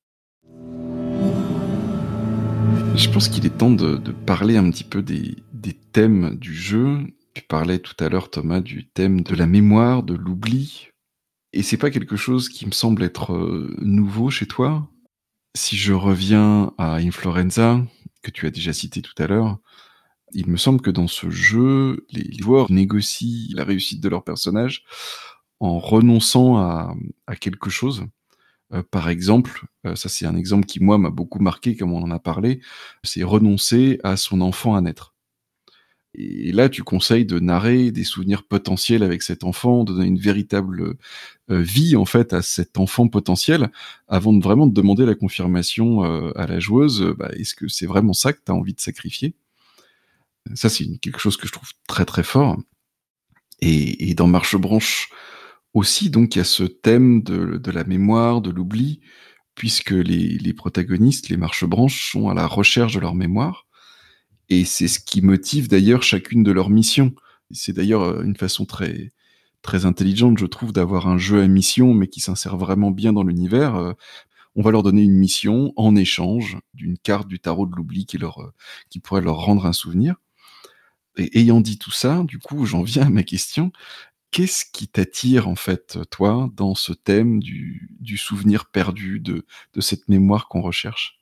Je pense qu'il est temps de, de parler un petit peu des, des thèmes du jeu. Tu parlais tout à l'heure, Thomas, du thème de la mémoire, de l'oubli. Et c'est pas quelque chose qui me semble être euh, nouveau chez toi. Si je reviens à Inflorenza, que tu as déjà cité tout à l'heure, il me semble que dans ce jeu, les, les joueurs négocient la réussite de leur personnage en renonçant à, à quelque chose. Euh, par exemple, euh, ça c'est un exemple qui moi m'a beaucoup marqué, comme on en a parlé, c'est renoncer à son enfant à naître. Et là, tu conseilles de narrer des souvenirs potentiels avec cet enfant, de donner une véritable euh, vie en fait à cet enfant potentiel, avant de vraiment de demander la confirmation euh, à la joueuse. euh, Bah, est-ce que c'est vraiment ça que tu as envie de sacrifier? Ça, c'est une- quelque chose que je trouve très très fort. Et, et dans Marche Branche aussi, donc, il y a ce thème de, de la mémoire, de l'oubli, puisque les, les protagonistes, les marche-branches, sont à la recherche de leur mémoire. Et c'est ce qui motive d'ailleurs chacune de leurs missions. C'est d'ailleurs euh, une façon très, très intelligente, je trouve, d'avoir un jeu à mission, mais qui s'insère vraiment bien dans l'univers. Euh, On va leur donner une mission en échange d'une carte du tarot de l'oubli qui, leur, euh, qui pourrait leur rendre un souvenir. Et ayant dit tout ça, du coup, j'en viens à ma question. qu'est-ce qui t'attire, en fait, toi, dans ce thème du du souvenir perdu, de de cette mémoire qu'on recherche?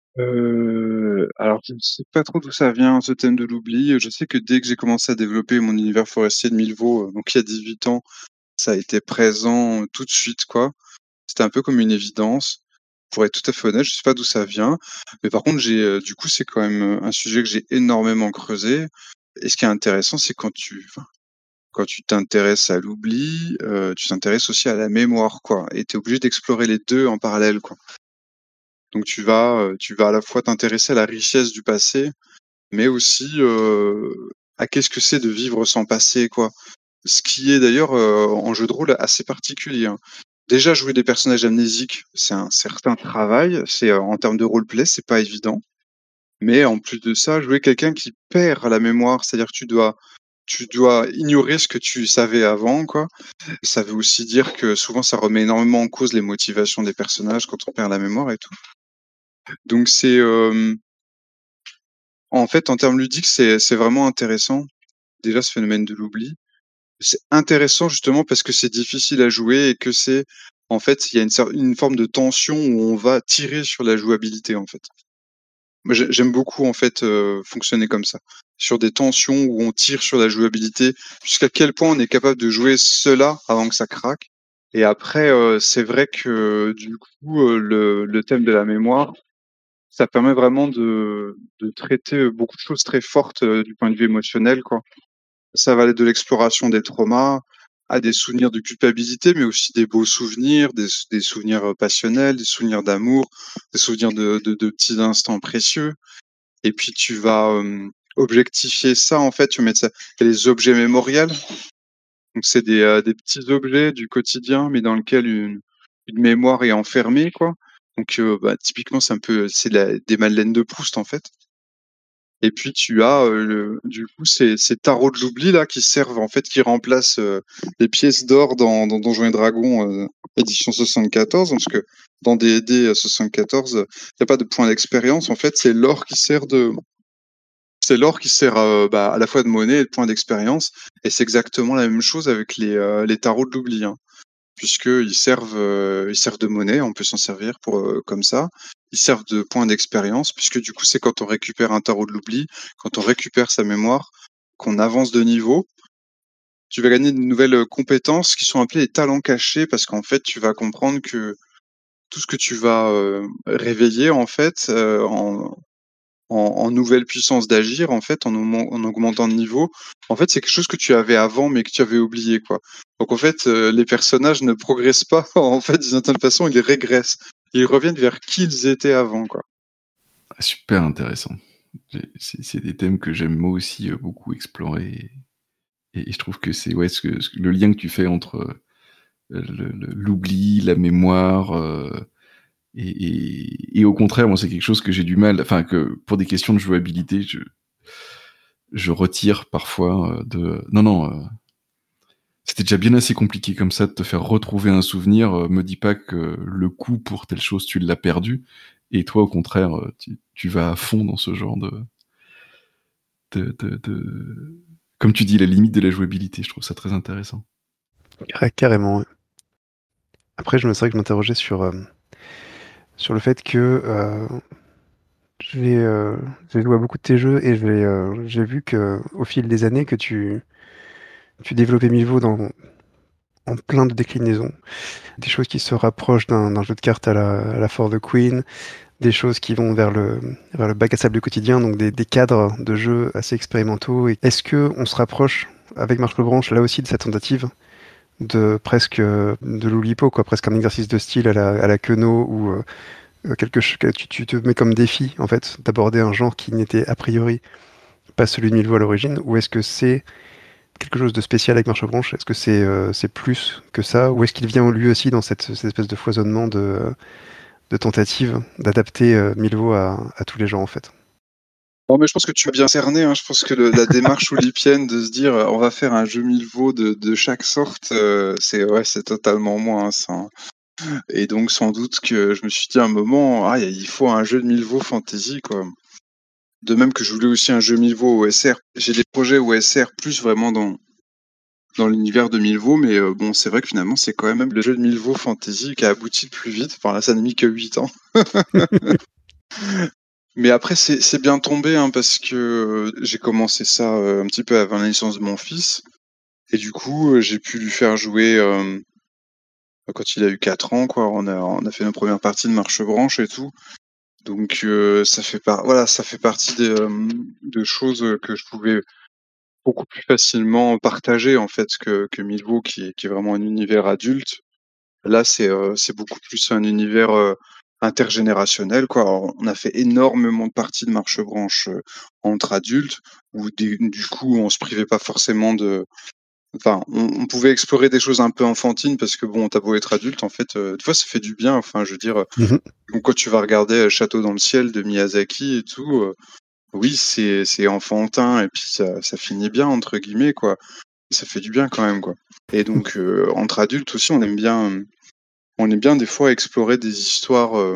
Heu, alors je ne sais pas trop d'où ça vient, ce thème de l'oubli. Je sais que dès que j'ai commencé à développer mon univers forestier de Milvaux, heu, donc il y a dix-huit ans, ça a été présent, heu, tout de suite, quoi. C'était un peu comme une évidence. Pour être tout à fait honnête, je sais pas d'où ça vient, mais par contre j'ai, heu, du coup, c'est quand même, heu, un sujet que j'ai énormément creusé et ce qui est intéressant, c'est quand tu enfin, quand tu t'intéresses à l'oubli, heu, tu t'intéresses aussi à la mémoire, quoi et tu es obligé d'explorer les deux en parallèle, quoi. Donc tu vas, heu, tu vas à la fois t'intéresser à la richesse du passé, mais aussi, heu, à qu'est-ce que c'est de vivre sans passé, quoi. Ce qui est d'ailleurs, heu, en jeu de rôle assez particulier, hein. Déjà jouer des personnages amnésiques, c'est un certain travail, c'est, heu, en termes de roleplay, c'est pas évident. Mais en plus de ça, jouer quelqu'un qui perd la mémoire, c'est-à-dire que tu dois tu dois ignorer ce que tu savais avant, quoi. Ça veut aussi dire que souvent ça remet énormément en cause les motivations des personnages quand on perd la mémoire et tout. Donc c'est, hem en fait, en termes ludiques, c'est c'est vraiment intéressant, déjà ce phénomène de l'oubli. C'est intéressant justement parce que c'est difficile à jouer et que c'est en fait, il y a une cer une forme de tension où on va tirer sur la jouabilité, en fait. Moi, j'ai j'aime beaucoup, en fait, heu, fonctionner comme ça. Sur des tensions où on tire sur la jouabilité, jusqu'à quel point on est capable de jouer cela avant que ça craque et après, heu, c'est vrai que du coup, heu, le le thème de la mémoire, ça permet vraiment de de traiter, heu, beaucoup de choses très fortes, heu, du point de vue émotionnel, quoi. Ça va aller de l'exploration des traumas à des souvenirs de culpabilité, mais aussi des beaux souvenirs, des s des souvenirs, heu, passionnels, des souvenirs d'amour, des souvenirs de de de petits instants précieux et puis tu vas, hem, objectifier ça, en fait, tu vas mettre ça il y a les objets mémoriels, donc c'est des, heu, des petits objets du quotidien, mais dans lequel une une mémoire est enfermée, quoi, donc heu, bah, typiquement, c'est un peu, c'est la des madeleines de Proust, en fait. Et puis tu as, heu, le du coup, ces ces tarots de l'oubli là qui servent en fait qui remplacent, heu, les pièces d'or dans dans Donjons et Dragons, heu, édition soixante-quatorze, parce que dans D et D, heu, soixante-quatorze, heu, il y a pas de points d'expérience. En fait, c'est l'or qui sert de c'est l'or qui sert, heu, bah, à la fois de monnaie et de point d'expérience et c'est exactement la même chose avec les, heu, les tarots de l'oubli, hein. Puisqu'ils servent, heu, ils servent de monnaie, on peut s'en servir pour, heu, comme ça. Ils servent de points d'expérience puisque du coup, c'est quand on récupère un tarot de l'oubli, quand on récupère sa mémoire, qu'on avance de niveau. Tu vas gagner de nouvelles, heu, compétences qui sont appelées les talents cachés parce qu'en fait, tu vas comprendre que tout ce que tu vas, heu, réveiller en fait, heu, en en en nouvelle puissance d'agir en fait, en aumen en augmentant de niveau, en fait, c'est quelque chose que tu avais avant, mais que tu avais oublié, quoi. Donc en fait, heu, les personnages ne progressent pas, en fait, d'une certaine façon, ils régressent. Ils reviennent vers qui ils étaient avant, quoi. Ah, super intéressant. J'ai c'est c'est des thèmes que j'aime moi aussi, heu, beaucoup explorer et et je trouve que c'est ouais, ce que ce que le lien que tu fais entre, heu, le le l'oubli, la mémoire, heu et et et au contraire, moi, c'est quelque chose que j'ai du mal enfin, que pour des questions de jouabilité, je je retire parfois, heu, de non, non, heu, c'était déjà bien assez compliqué comme ça de te faire retrouver un souvenir, heu, me dis pas que le coup pour telle chose, tu l'as perdu et toi, au contraire, heu, tu tu vas à fond dans ce genre de de de de comme tu dis, la limite de la jouabilité, je trouve ça très intéressant. Ah, carrément, ouais. Après, je me c'est vrai que je m'interrogeais sur, hem, sur le fait que, heu, j'ai, heu, j'ai joué à beaucoup de tes jeux et j'ai, heu, j'ai vu qu'au fil des années que tu tu développais Milvaux dans en plein de déclinaisons. Des choses qui se rapprochent d'un d'un jeu de cartes à la à la For the Queen, des choses qui vont vers le vers le bac à sable du quotidien, donc des des cadres de jeu assez expérimentaux et est-ce qu'on se rapproche avec Marche Blanche, là aussi, de cette tentative de presque, heu, de l'Oulipo, quoi, presque un exercice de style à la à la Queneau où, heu heu, quelque ch que tu tu te mets comme défi, en fait, d'aborder un genre qui n'était a priori pas celui de Milvaux à l'origine? Ou est-ce que c'est quelque chose de spécial avec Marche Blanche? Est-ce que c'est, heu, c'est plus que ça? Ou est-ce qu'il vient lui aussi dans cette cette espèce de foisonnement de, heu, de tentatives d'adapter, heu, Milvaux à à tous les genres, en fait? Non, mais je pense que tu as bien cerné, hein. Je pense que le la démarche oulipienne de se dire, heu: «On va faire un jeu Milvaux de de chaque sorte», heu, c'est ouais, c'est totalement moi, hein, ça, hein et donc sans doute que je me suis dit à un moment: «Ah, il faut un jeu de Milvaux fantasy, quoi». De même que je voulais aussi un jeu Milvaux O S R. J'ai des projets O S R plus vraiment dans dans l'univers de Milvaux, mais euh, bon, c'est vrai que finalement, c'est quand même le jeu de Milvaux Fantasy qui a abouti le plus vite. Enfin là, ça n'a mis que huit ans. Mais après, c'est, c'est bien tombé, hein, parce que euh, j'ai commencé ça euh, un petit peu avant la naissance de mon fils. Et du coup, euh, j'ai pu lui faire jouer euh, quand il a eu quatre ans, quoi. On a, on a fait nos premières parties de marche-branche et tout. Donc euh, ça fait par... voilà, ça fait partie des, euh, de choses que je pouvais beaucoup plus facilement partager en fait que, que Milvaux, qui est, qui est vraiment un univers adulte. Là, c'est euh, c'est beaucoup plus un univers euh, intergénérationnel, quoi. Alors, on a fait énormément de parties de marche-branche euh, entre adultes, où des- du coup, on se privait pas forcément de. Enfin, on, on pouvait explorer des choses un peu enfantines parce que bon, t'as beau être adulte, en fait, euh, des fois, ça fait du bien. Enfin, je veux dire, Mhm. donc, quand tu vas regarder euh, Château dans le ciel de Miyazaki et tout, euh, oui, c'est c'est enfantin et puis ça, ça finit bien entre guillemets, quoi. Ça fait du bien quand même, quoi. Et donc, euh, entre adultes aussi, on aime bien. On aime bien des fois explorer des histoires euh,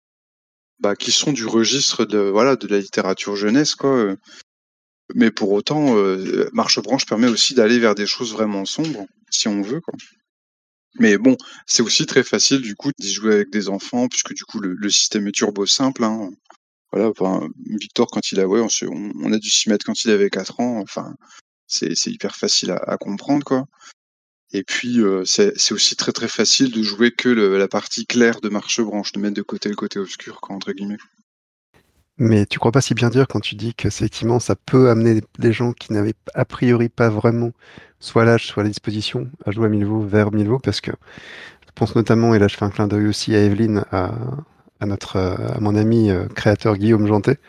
bah, qui sont du registre de voilà de la littérature jeunesse, quoi. euh. Mais pour autant, euh, Marche-Branche permet aussi d'aller vers des choses vraiment sombres, si on veut, quoi. Mais bon, c'est aussi très facile du coup d'y jouer avec des enfants, puisque du coup le, le système est turbo simple, hein. Voilà, enfin, Victor quand il a ouais, on, se- on- on a dû s'y mettre quand il avait quatre ans. Enfin, c'est c'est hyper facile à, à comprendre, quoi. Et puis, euh, c'est c'est aussi très très facile de jouer que le- la partie claire de Marche-Branche, de mettre de côté le côté obscur, quoi, entre guillemets. Mais tu crois pas si bien dire quand tu dis que effectivement ça peut amener des gens qui n'avaient a priori pas vraiment soit l'âge, soit la disposition à jouer à Milvaux vers Milvaux, parce que je pense notamment, et là je fais un clin d'œil aussi à Evelyne, à, à notre, euh, à mon ami euh, créateur Guillaume Jantet,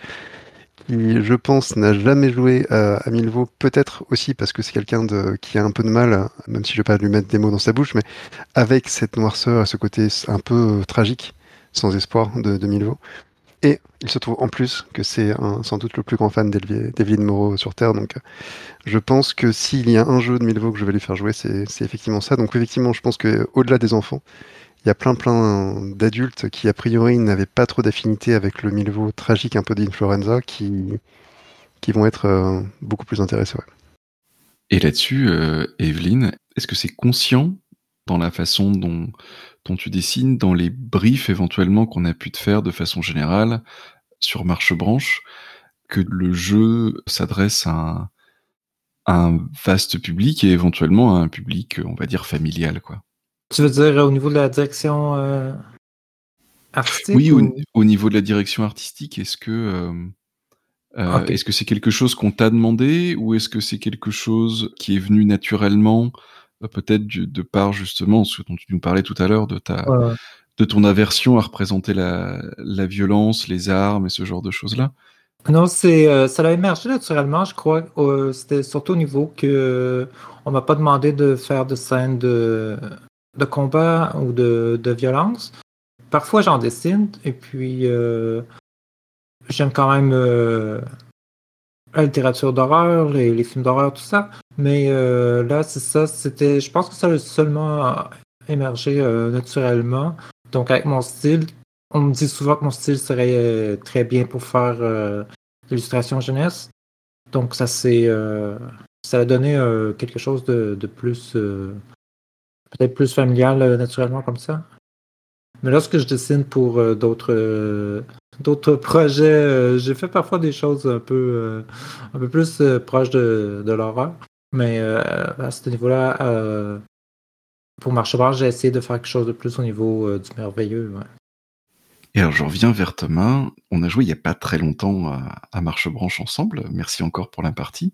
qui je pense n'a jamais joué à, à Milvaux, peut-être aussi parce que c'est quelqu'un de, qui a un peu de mal, même si je vais pas lui mettre des mots dans sa bouche, mais avec cette noirceur, ce côté un peu euh, tragique, sans espoir de, de Milvaux. Et il se trouve en plus que c'est un- sans doute le plus grand fan d'Elvi- d'Evelyne Moreau sur Terre. Donc euh, je pense que s'il y a un jeu de Milvaux que je vais lui faire jouer, c'est c'est effectivement ça. Donc effectivement, je pense que au-delà des enfants, il y a plein plein d'adultes qui a priori n'avaient pas trop d'affinité avec le Milvaux tragique un peu d'Influenza qui, qui vont être euh, beaucoup plus intéressés. Ouais. Et là-dessus, euh, Evelyne, est-ce que c'est conscient dans la façon dont, dont tu dessines, dans les briefs éventuellement qu'on a pu te faire de façon générale sur Marche-Branche, que le jeu s'adresse à un, à un vaste public et éventuellement à un public, on va dire, familial, quoi. Tu veux dire au niveau de la direction euh, artistique Oui, au, ou... au niveau de la direction artistique, est-ce que euh, euh, Ok. est-ce que c'est quelque chose qu'on t'a demandé ou est-ce que c'est quelque chose qui est venu naturellement, euh, peut-être du- de par justement ce dont tu nous parlais tout à l'heure, de ta Euh, de ton aversion à représenter la, la violence, les armes et ce genre de choses-là? non, c'est euh, ça a émergé naturellement, je crois. Euh, c'était surtout au niveau que euh, on m'a pas demandé de faire de scènes de, de combat ou de, de violence. Parfois, j'en dessine, et puis euh, j'aime quand même euh, la littérature d'horreur, les, les films d'horreur, tout ça. Mais euh, là, c'est ça, c'était. Je pense que ça a seulement émergé euh, naturellement. Donc, avec mon style, on me dit souvent que mon style serait euh, très bien pour faire euh, l'illustration jeunesse. Donc, ça s'est. euh, ça a donné euh, quelque chose de, de plus. euh, peut-être plus familial euh, naturellement comme ça. Mais lorsque je dessine pour euh, d'autres euh, d'autres projets, euh, j'ai fait parfois des choses un peu euh, un peu plus euh, proches de, de l'horreur. Mais euh, à ce niveau-là, euh, pour Marche-Branche, j'ai essayé de faire quelque chose de plus au niveau euh, du merveilleux. Ouais. Et alors, je reviens vers Thomas. On a joué il y a pas très longtemps à, à Marche-Branche ensemble. Merci encore pour la partie.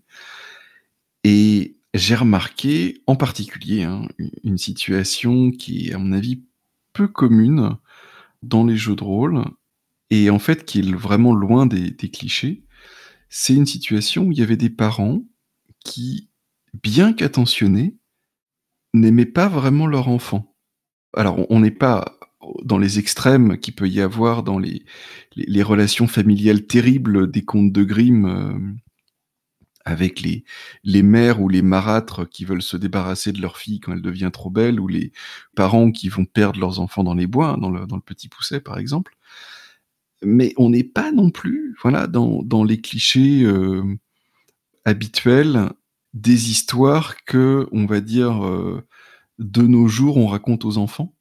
Et j'ai remarqué, en particulier, hein, une une situation qui est, à mon avis, peu commune dans les jeux de rôle et en fait qui est vraiment loin des, des clichés. C'est une situation où il y avait des parents qui, bien qu'attentionnés, n'aimaient pas vraiment leur enfant. Alors, on n'est pas dans les extrêmes qu'il peut y avoir dans les, les, les relations familiales terribles des contes de Grimm, euh, avec les, les mères ou les marâtres qui veulent se débarrasser de leur fille quand elle devient trop belle, ou les parents qui vont perdre leurs enfants dans les bois, hein, dans, le, dans le Petit Pousset par exemple. Mais on n'est pas non plus, voilà, dans, dans les clichés euh, habituels des histoires que, on va dire, euh, de nos jours, on raconte aux enfants.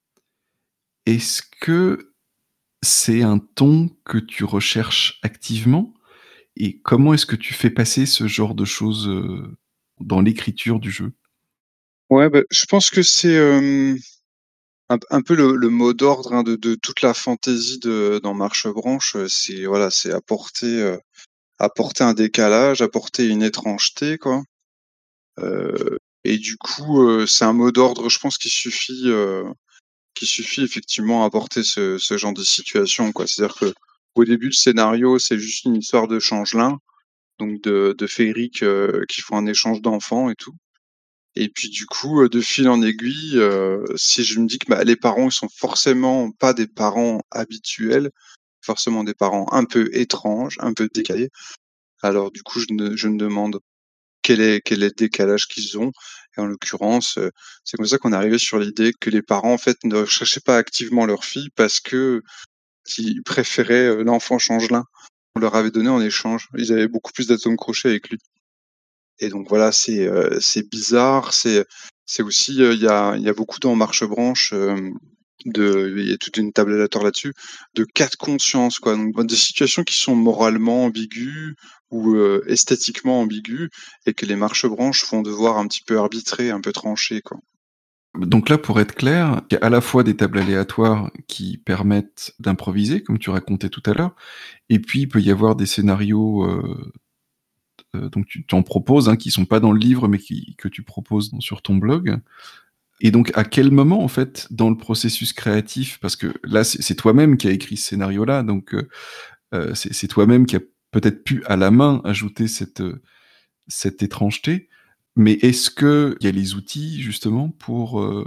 Est-ce que c'est un ton que tu recherches activement? Et comment est-ce que tu fais passer ce genre de choses euh, dans l'écriture du jeu? Ouais, bah, je pense que c'est euh, un, un peu le, le mot d'ordre hein, de, de toute la fantaisie de, dans Marche Branche. euh, C'est voilà, c'est apporter, euh, apporter un décalage, apporter une étrangeté, quoi. Euh, et du coup, euh, c'est un mot d'ordre, je pense, qu'il suffit, euh, qu'il suffit effectivement à apporter ce, ce genre de situation, quoi. C'est-à-dire que au début, le scénario, c'est juste une histoire de changelin, donc de, de féeriques euh, qui font un échange d'enfants et tout. Et puis du coup, heu, de fil en aiguille, heu, si je me dis que, bah, les parents, ils sont forcément pas des parents habituels, forcément des parents un peu étranges, un peu décalés, alors du coup, je ne je me demande quel est quel est le décalage qu'ils ont et en l'occurrence, heu, c'est comme ça qu'on est arrivé sur l'idée que les parents, en fait, ne recherchaient pas activement leur fille parce que qu'ils préféraient, heu, l'enfant changelin qu'on leur avait donné en échange. Ils avaient beaucoup plus d'atomes crochets avec lui. Et donc voilà, c'est, heu, c'est bizarre, c'est c'est aussi, heu, il y a il y a beaucoup dans Marche Branche, hem, de il y a toute une table aléatoire là-dessus, de cas de conscience, quoi. Donc bah, des situations qui sont moralement ambiguës ou, heu, esthétiquement ambiguës et que les Marche Branches vont devoir un petit peu arbitrer, un peu trancher, quoi. Donc là, pour être clair, il y a à la fois des tables aléatoires qui permettent d'improviser, comme tu racontais tout à l'heure, et puis il peut y avoir des scénarios, euh, euh, donc tu, tu en proposes, hein, qui sont pas dans le livre, mais qui, que tu proposes dans- sur ton blog. Et donc, à quel moment, en fait, dans le processus créatif, parce que là, c'est c'est toi-même qui as écrit ce scénario-là, donc euh, euh, c'est c'est toi-même qui a peut-être pu, à la main, ajouter cette, euh, cette étrangeté, mais est-ce qu'il y a les outils, justement, pour euh,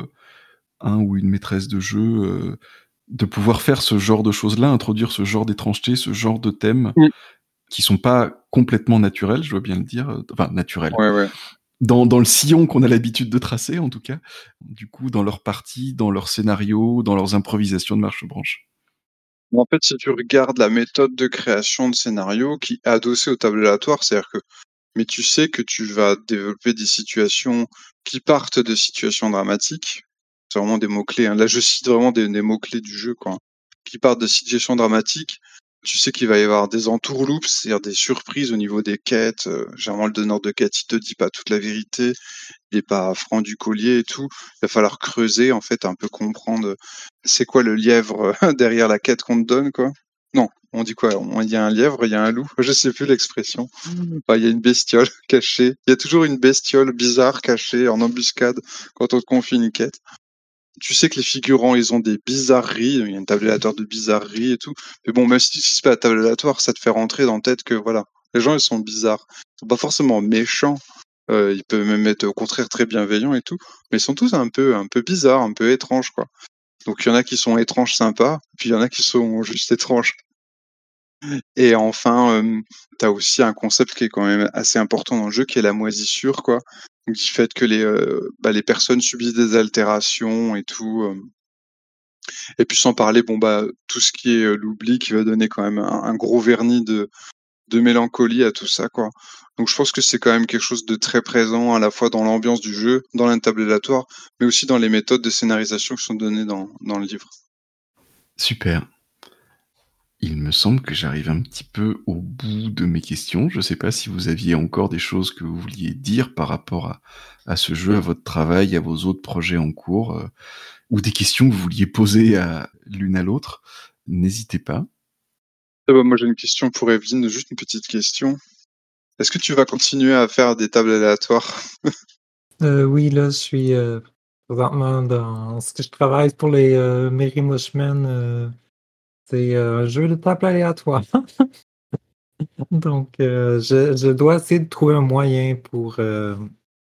un ou une maîtresse de jeu, euh, de pouvoir faire ce genre de choses-là, introduire ce genre d'étrangeté, ce genre de thèmes, Mmh. qui sont pas complètement naturels, je dois bien le dire, euh, enfin, naturels, Ouais, ouais. dans, dans le sillon qu'on a l'habitude de tracer, en tout cas, du coup, dans leurs parties, dans leurs scénarios, dans leurs improvisations de marche-branche. En fait, si tu regardes la méthode de création de scénario qui est adossée au tableau aléatoire, c'est-à-dire que mais tu sais que tu vas développer des situations qui partent de situations dramatiques. C'est vraiment des mots-clés, hein. Là, je cite vraiment des, des mots-clés du jeu, quoi. Qui partent de situations dramatiques. Tu sais qu'il va y avoir des entourloupes, c'est-à-dire des surprises au niveau des quêtes. Euh, généralement, le donneur de quête, il te dit pas toute la vérité. Il est pas franc du collier et tout. Il va falloir creuser, en fait, un peu comprendre c'est quoi le lièvre derrière la quête qu'on te donne, quoi. Non, on dit quoi? On- Il y a un lièvre, il y a un loup. Je sais plus l'expression. Bah, il y a une bestiole cachée. Il y a toujours une bestiole bizarre cachée en embuscade quand on te confie une quête. Tu sais que les figurants, ils ont des bizarreries. Il y a une table aléatoire de bizarreries et tout. Mais bon, même si c'est pas la table aléatoire, ça te fait rentrer dans la tête que voilà, les gens, ils sont bizarres. Ils sont pas forcément méchants. Euh, ils peuvent même être au contraire très bienveillants et tout. Mais ils sont tous un peu, un peu bizarres, un peu étranges, quoi. Donc il y en a qui sont étranges sympas, puis il y en a qui sont juste étranges. Et enfin, euh, tu as aussi un concept qui est quand même assez important dans le jeu, qui est la moisissure, quoi. Donc, du fait que les, euh, bah, les personnes subissent des altérations et tout. euh. Et puis sans parler, bon bah tout ce qui est euh, l'oubli qui va donner quand même un, un gros vernis de, de mélancolie à tout ça, quoi. Donc je pense que c'est quand même quelque chose de très présent à la fois dans l'ambiance du jeu, dans l'intabulatoire, mais aussi dans les méthodes de scénarisation qui sont données dans, dans le livre. Super. Il me semble que j'arrive un petit peu au bout de mes questions. Je ne sais pas si vous aviez encore des choses que vous vouliez dire par rapport à, à ce jeu, à votre travail, à vos autres projets en cours, euh, ou des questions que vous vouliez poser à l'une à l'autre. N'hésitez pas. Ah bah, moi j'ai une question pour Evelyne, juste une petite question. Est-ce que tu vas continuer à faire des tables aléatoires? Euh, oui, là, je suis euh, présentement dans ce que je travaille pour les euh, Merry Mushmen. euh, c'est euh, un jeu de table aléatoire. Donc, euh, je, je dois essayer de trouver un moyen pour euh,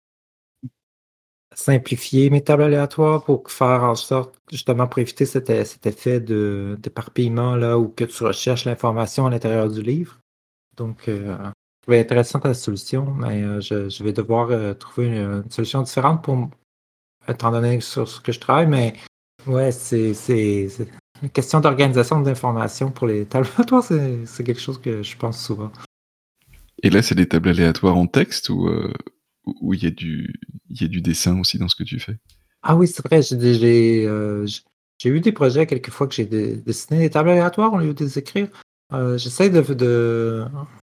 simplifier mes tables aléatoires pour faire en sorte, justement, pour éviter cet, e- cet effet de, d'éparpillement là où que tu recherches l'information à l'intérieur du livre. Donc, euh, je trouvais intéressante la solution, mais euh, je, je vais devoir euh, trouver une, une solution différente pour, m- étant donné sur ce que je travaille, mais ouais, c'est, c'est, c'est une question d'organisation d'information pour les tables aléatoires, c'est, c'est quelque chose que je pense souvent. Et là, c'est des tables aléatoires en texte ou euh, où il y a du, il y a du dessin aussi dans ce que tu fais. Ah oui, c'est vrai, j'ai des- j'ai euh, j'- j'ai eu des projets quelquefois que j'ai dé- dessiné des tables aléatoires au lieu de les écrire. Euh, j'essaie de, de,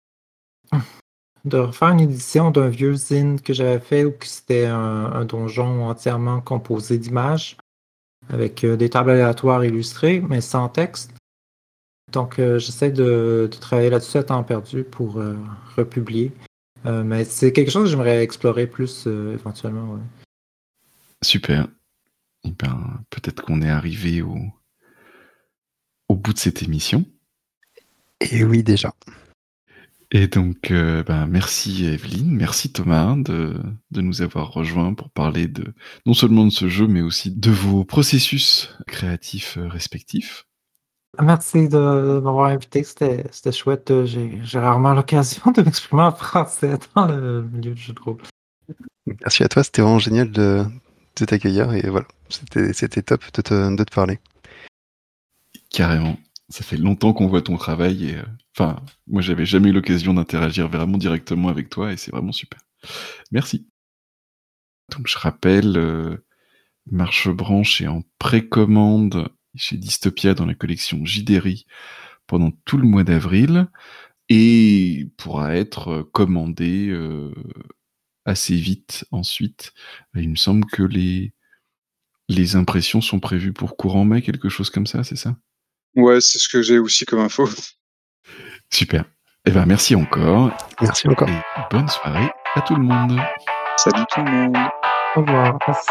de refaire une édition d'un vieux zine que j'avais fait où que c'était un, un donjon entièrement composé d'images avec euh, des tables aléatoires illustrées, mais sans texte. Donc, euh, j'essaie de, de travailler là-dessus à temps perdu pour euh, republier. Euh, mais c'est quelque chose que j'aimerais explorer plus euh, éventuellement. Ouais. Super. Eh ben, peut-être qu'on est arrivé au, au bout de cette émission. Et oui, déjà. Et donc, euh, ben, merci Evelyne, merci Thomas de, de nous avoir rejoints pour parler de non seulement de ce jeu, mais aussi de vos processus créatifs euh, respectifs. Merci de m'avoir invité, c'était c'était chouette. Euh, J'ai j'ai rarement l'occasion de m'exprimer en français dans le milieu du jeu de rôle. Merci à toi, c'était vraiment génial de, de t'accueillir et voilà, c'était c'était top de te, de te parler. Carrément. Ça fait longtemps qu'on voit ton travail et, euh, enfin, moi j'avais jamais eu l'occasion d'interagir vraiment directement avec toi et c'est vraiment super. Merci. Donc je rappelle, euh, Marche-Branche est en précommande chez Dystopia dans la collection J D R I pendant tout le mois d'avril et pourra être commandé euh, assez vite ensuite. Il me semble que les, les impressions sont prévues pour courant mai, quelque chose comme ça, c'est ça? Ouais, c'est ce que j'ai aussi comme info. Super. Eh ben merci encore. Merci encore. Et bonne soirée à tout le monde. Salut tout le monde. Au revoir. Merci.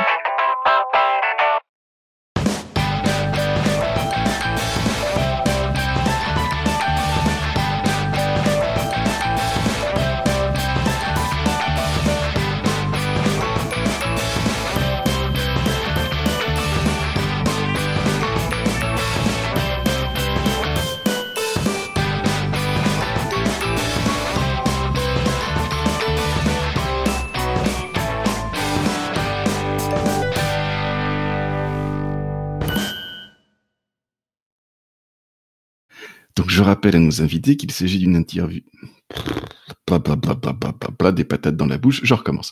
Donc je rappelle à nos invités qu'il s'agit d'une interview. Bla bla bla bla bla bla bla, des patates dans la bouche. Je recommence.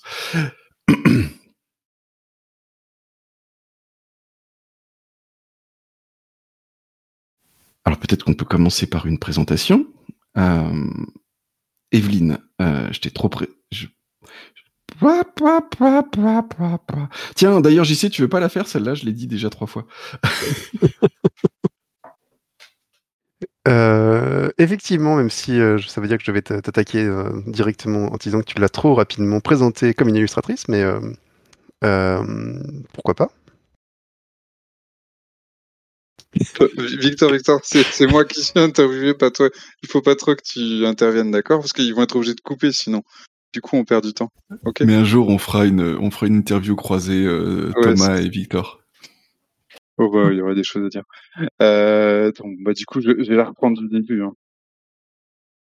Alors peut-être qu'on peut commencer par une présentation. Euh, Evelyne, euh, je t'ai trop pré... Je... Tiens, d'ailleurs, J C, tu veux pas la faire, celle-là? Je l'ai dit déjà trois fois. Euh, effectivement, même si euh, ça veut dire que je vais t'attaquer euh, directement en disant que tu l'as trop rapidement présentée comme une illustratrice, mais euh, euh, pourquoi pas? Victor, Victor, c'est c'est moi qui suis interviewé, pas toi. Il faut pas trop que tu interviennes, d'accord? Parce qu'ils vont être obligés de couper sinon. Du coup, on perd du temps. Ok? Mais un jour, on fera une, on fera une interview croisée, euh, Ouais, Thomas c'est- et Victor. Oh bah, il y aurait des choses à dire. Euh, donc, bah, du coup, je, je vais la reprendre du début. Hein.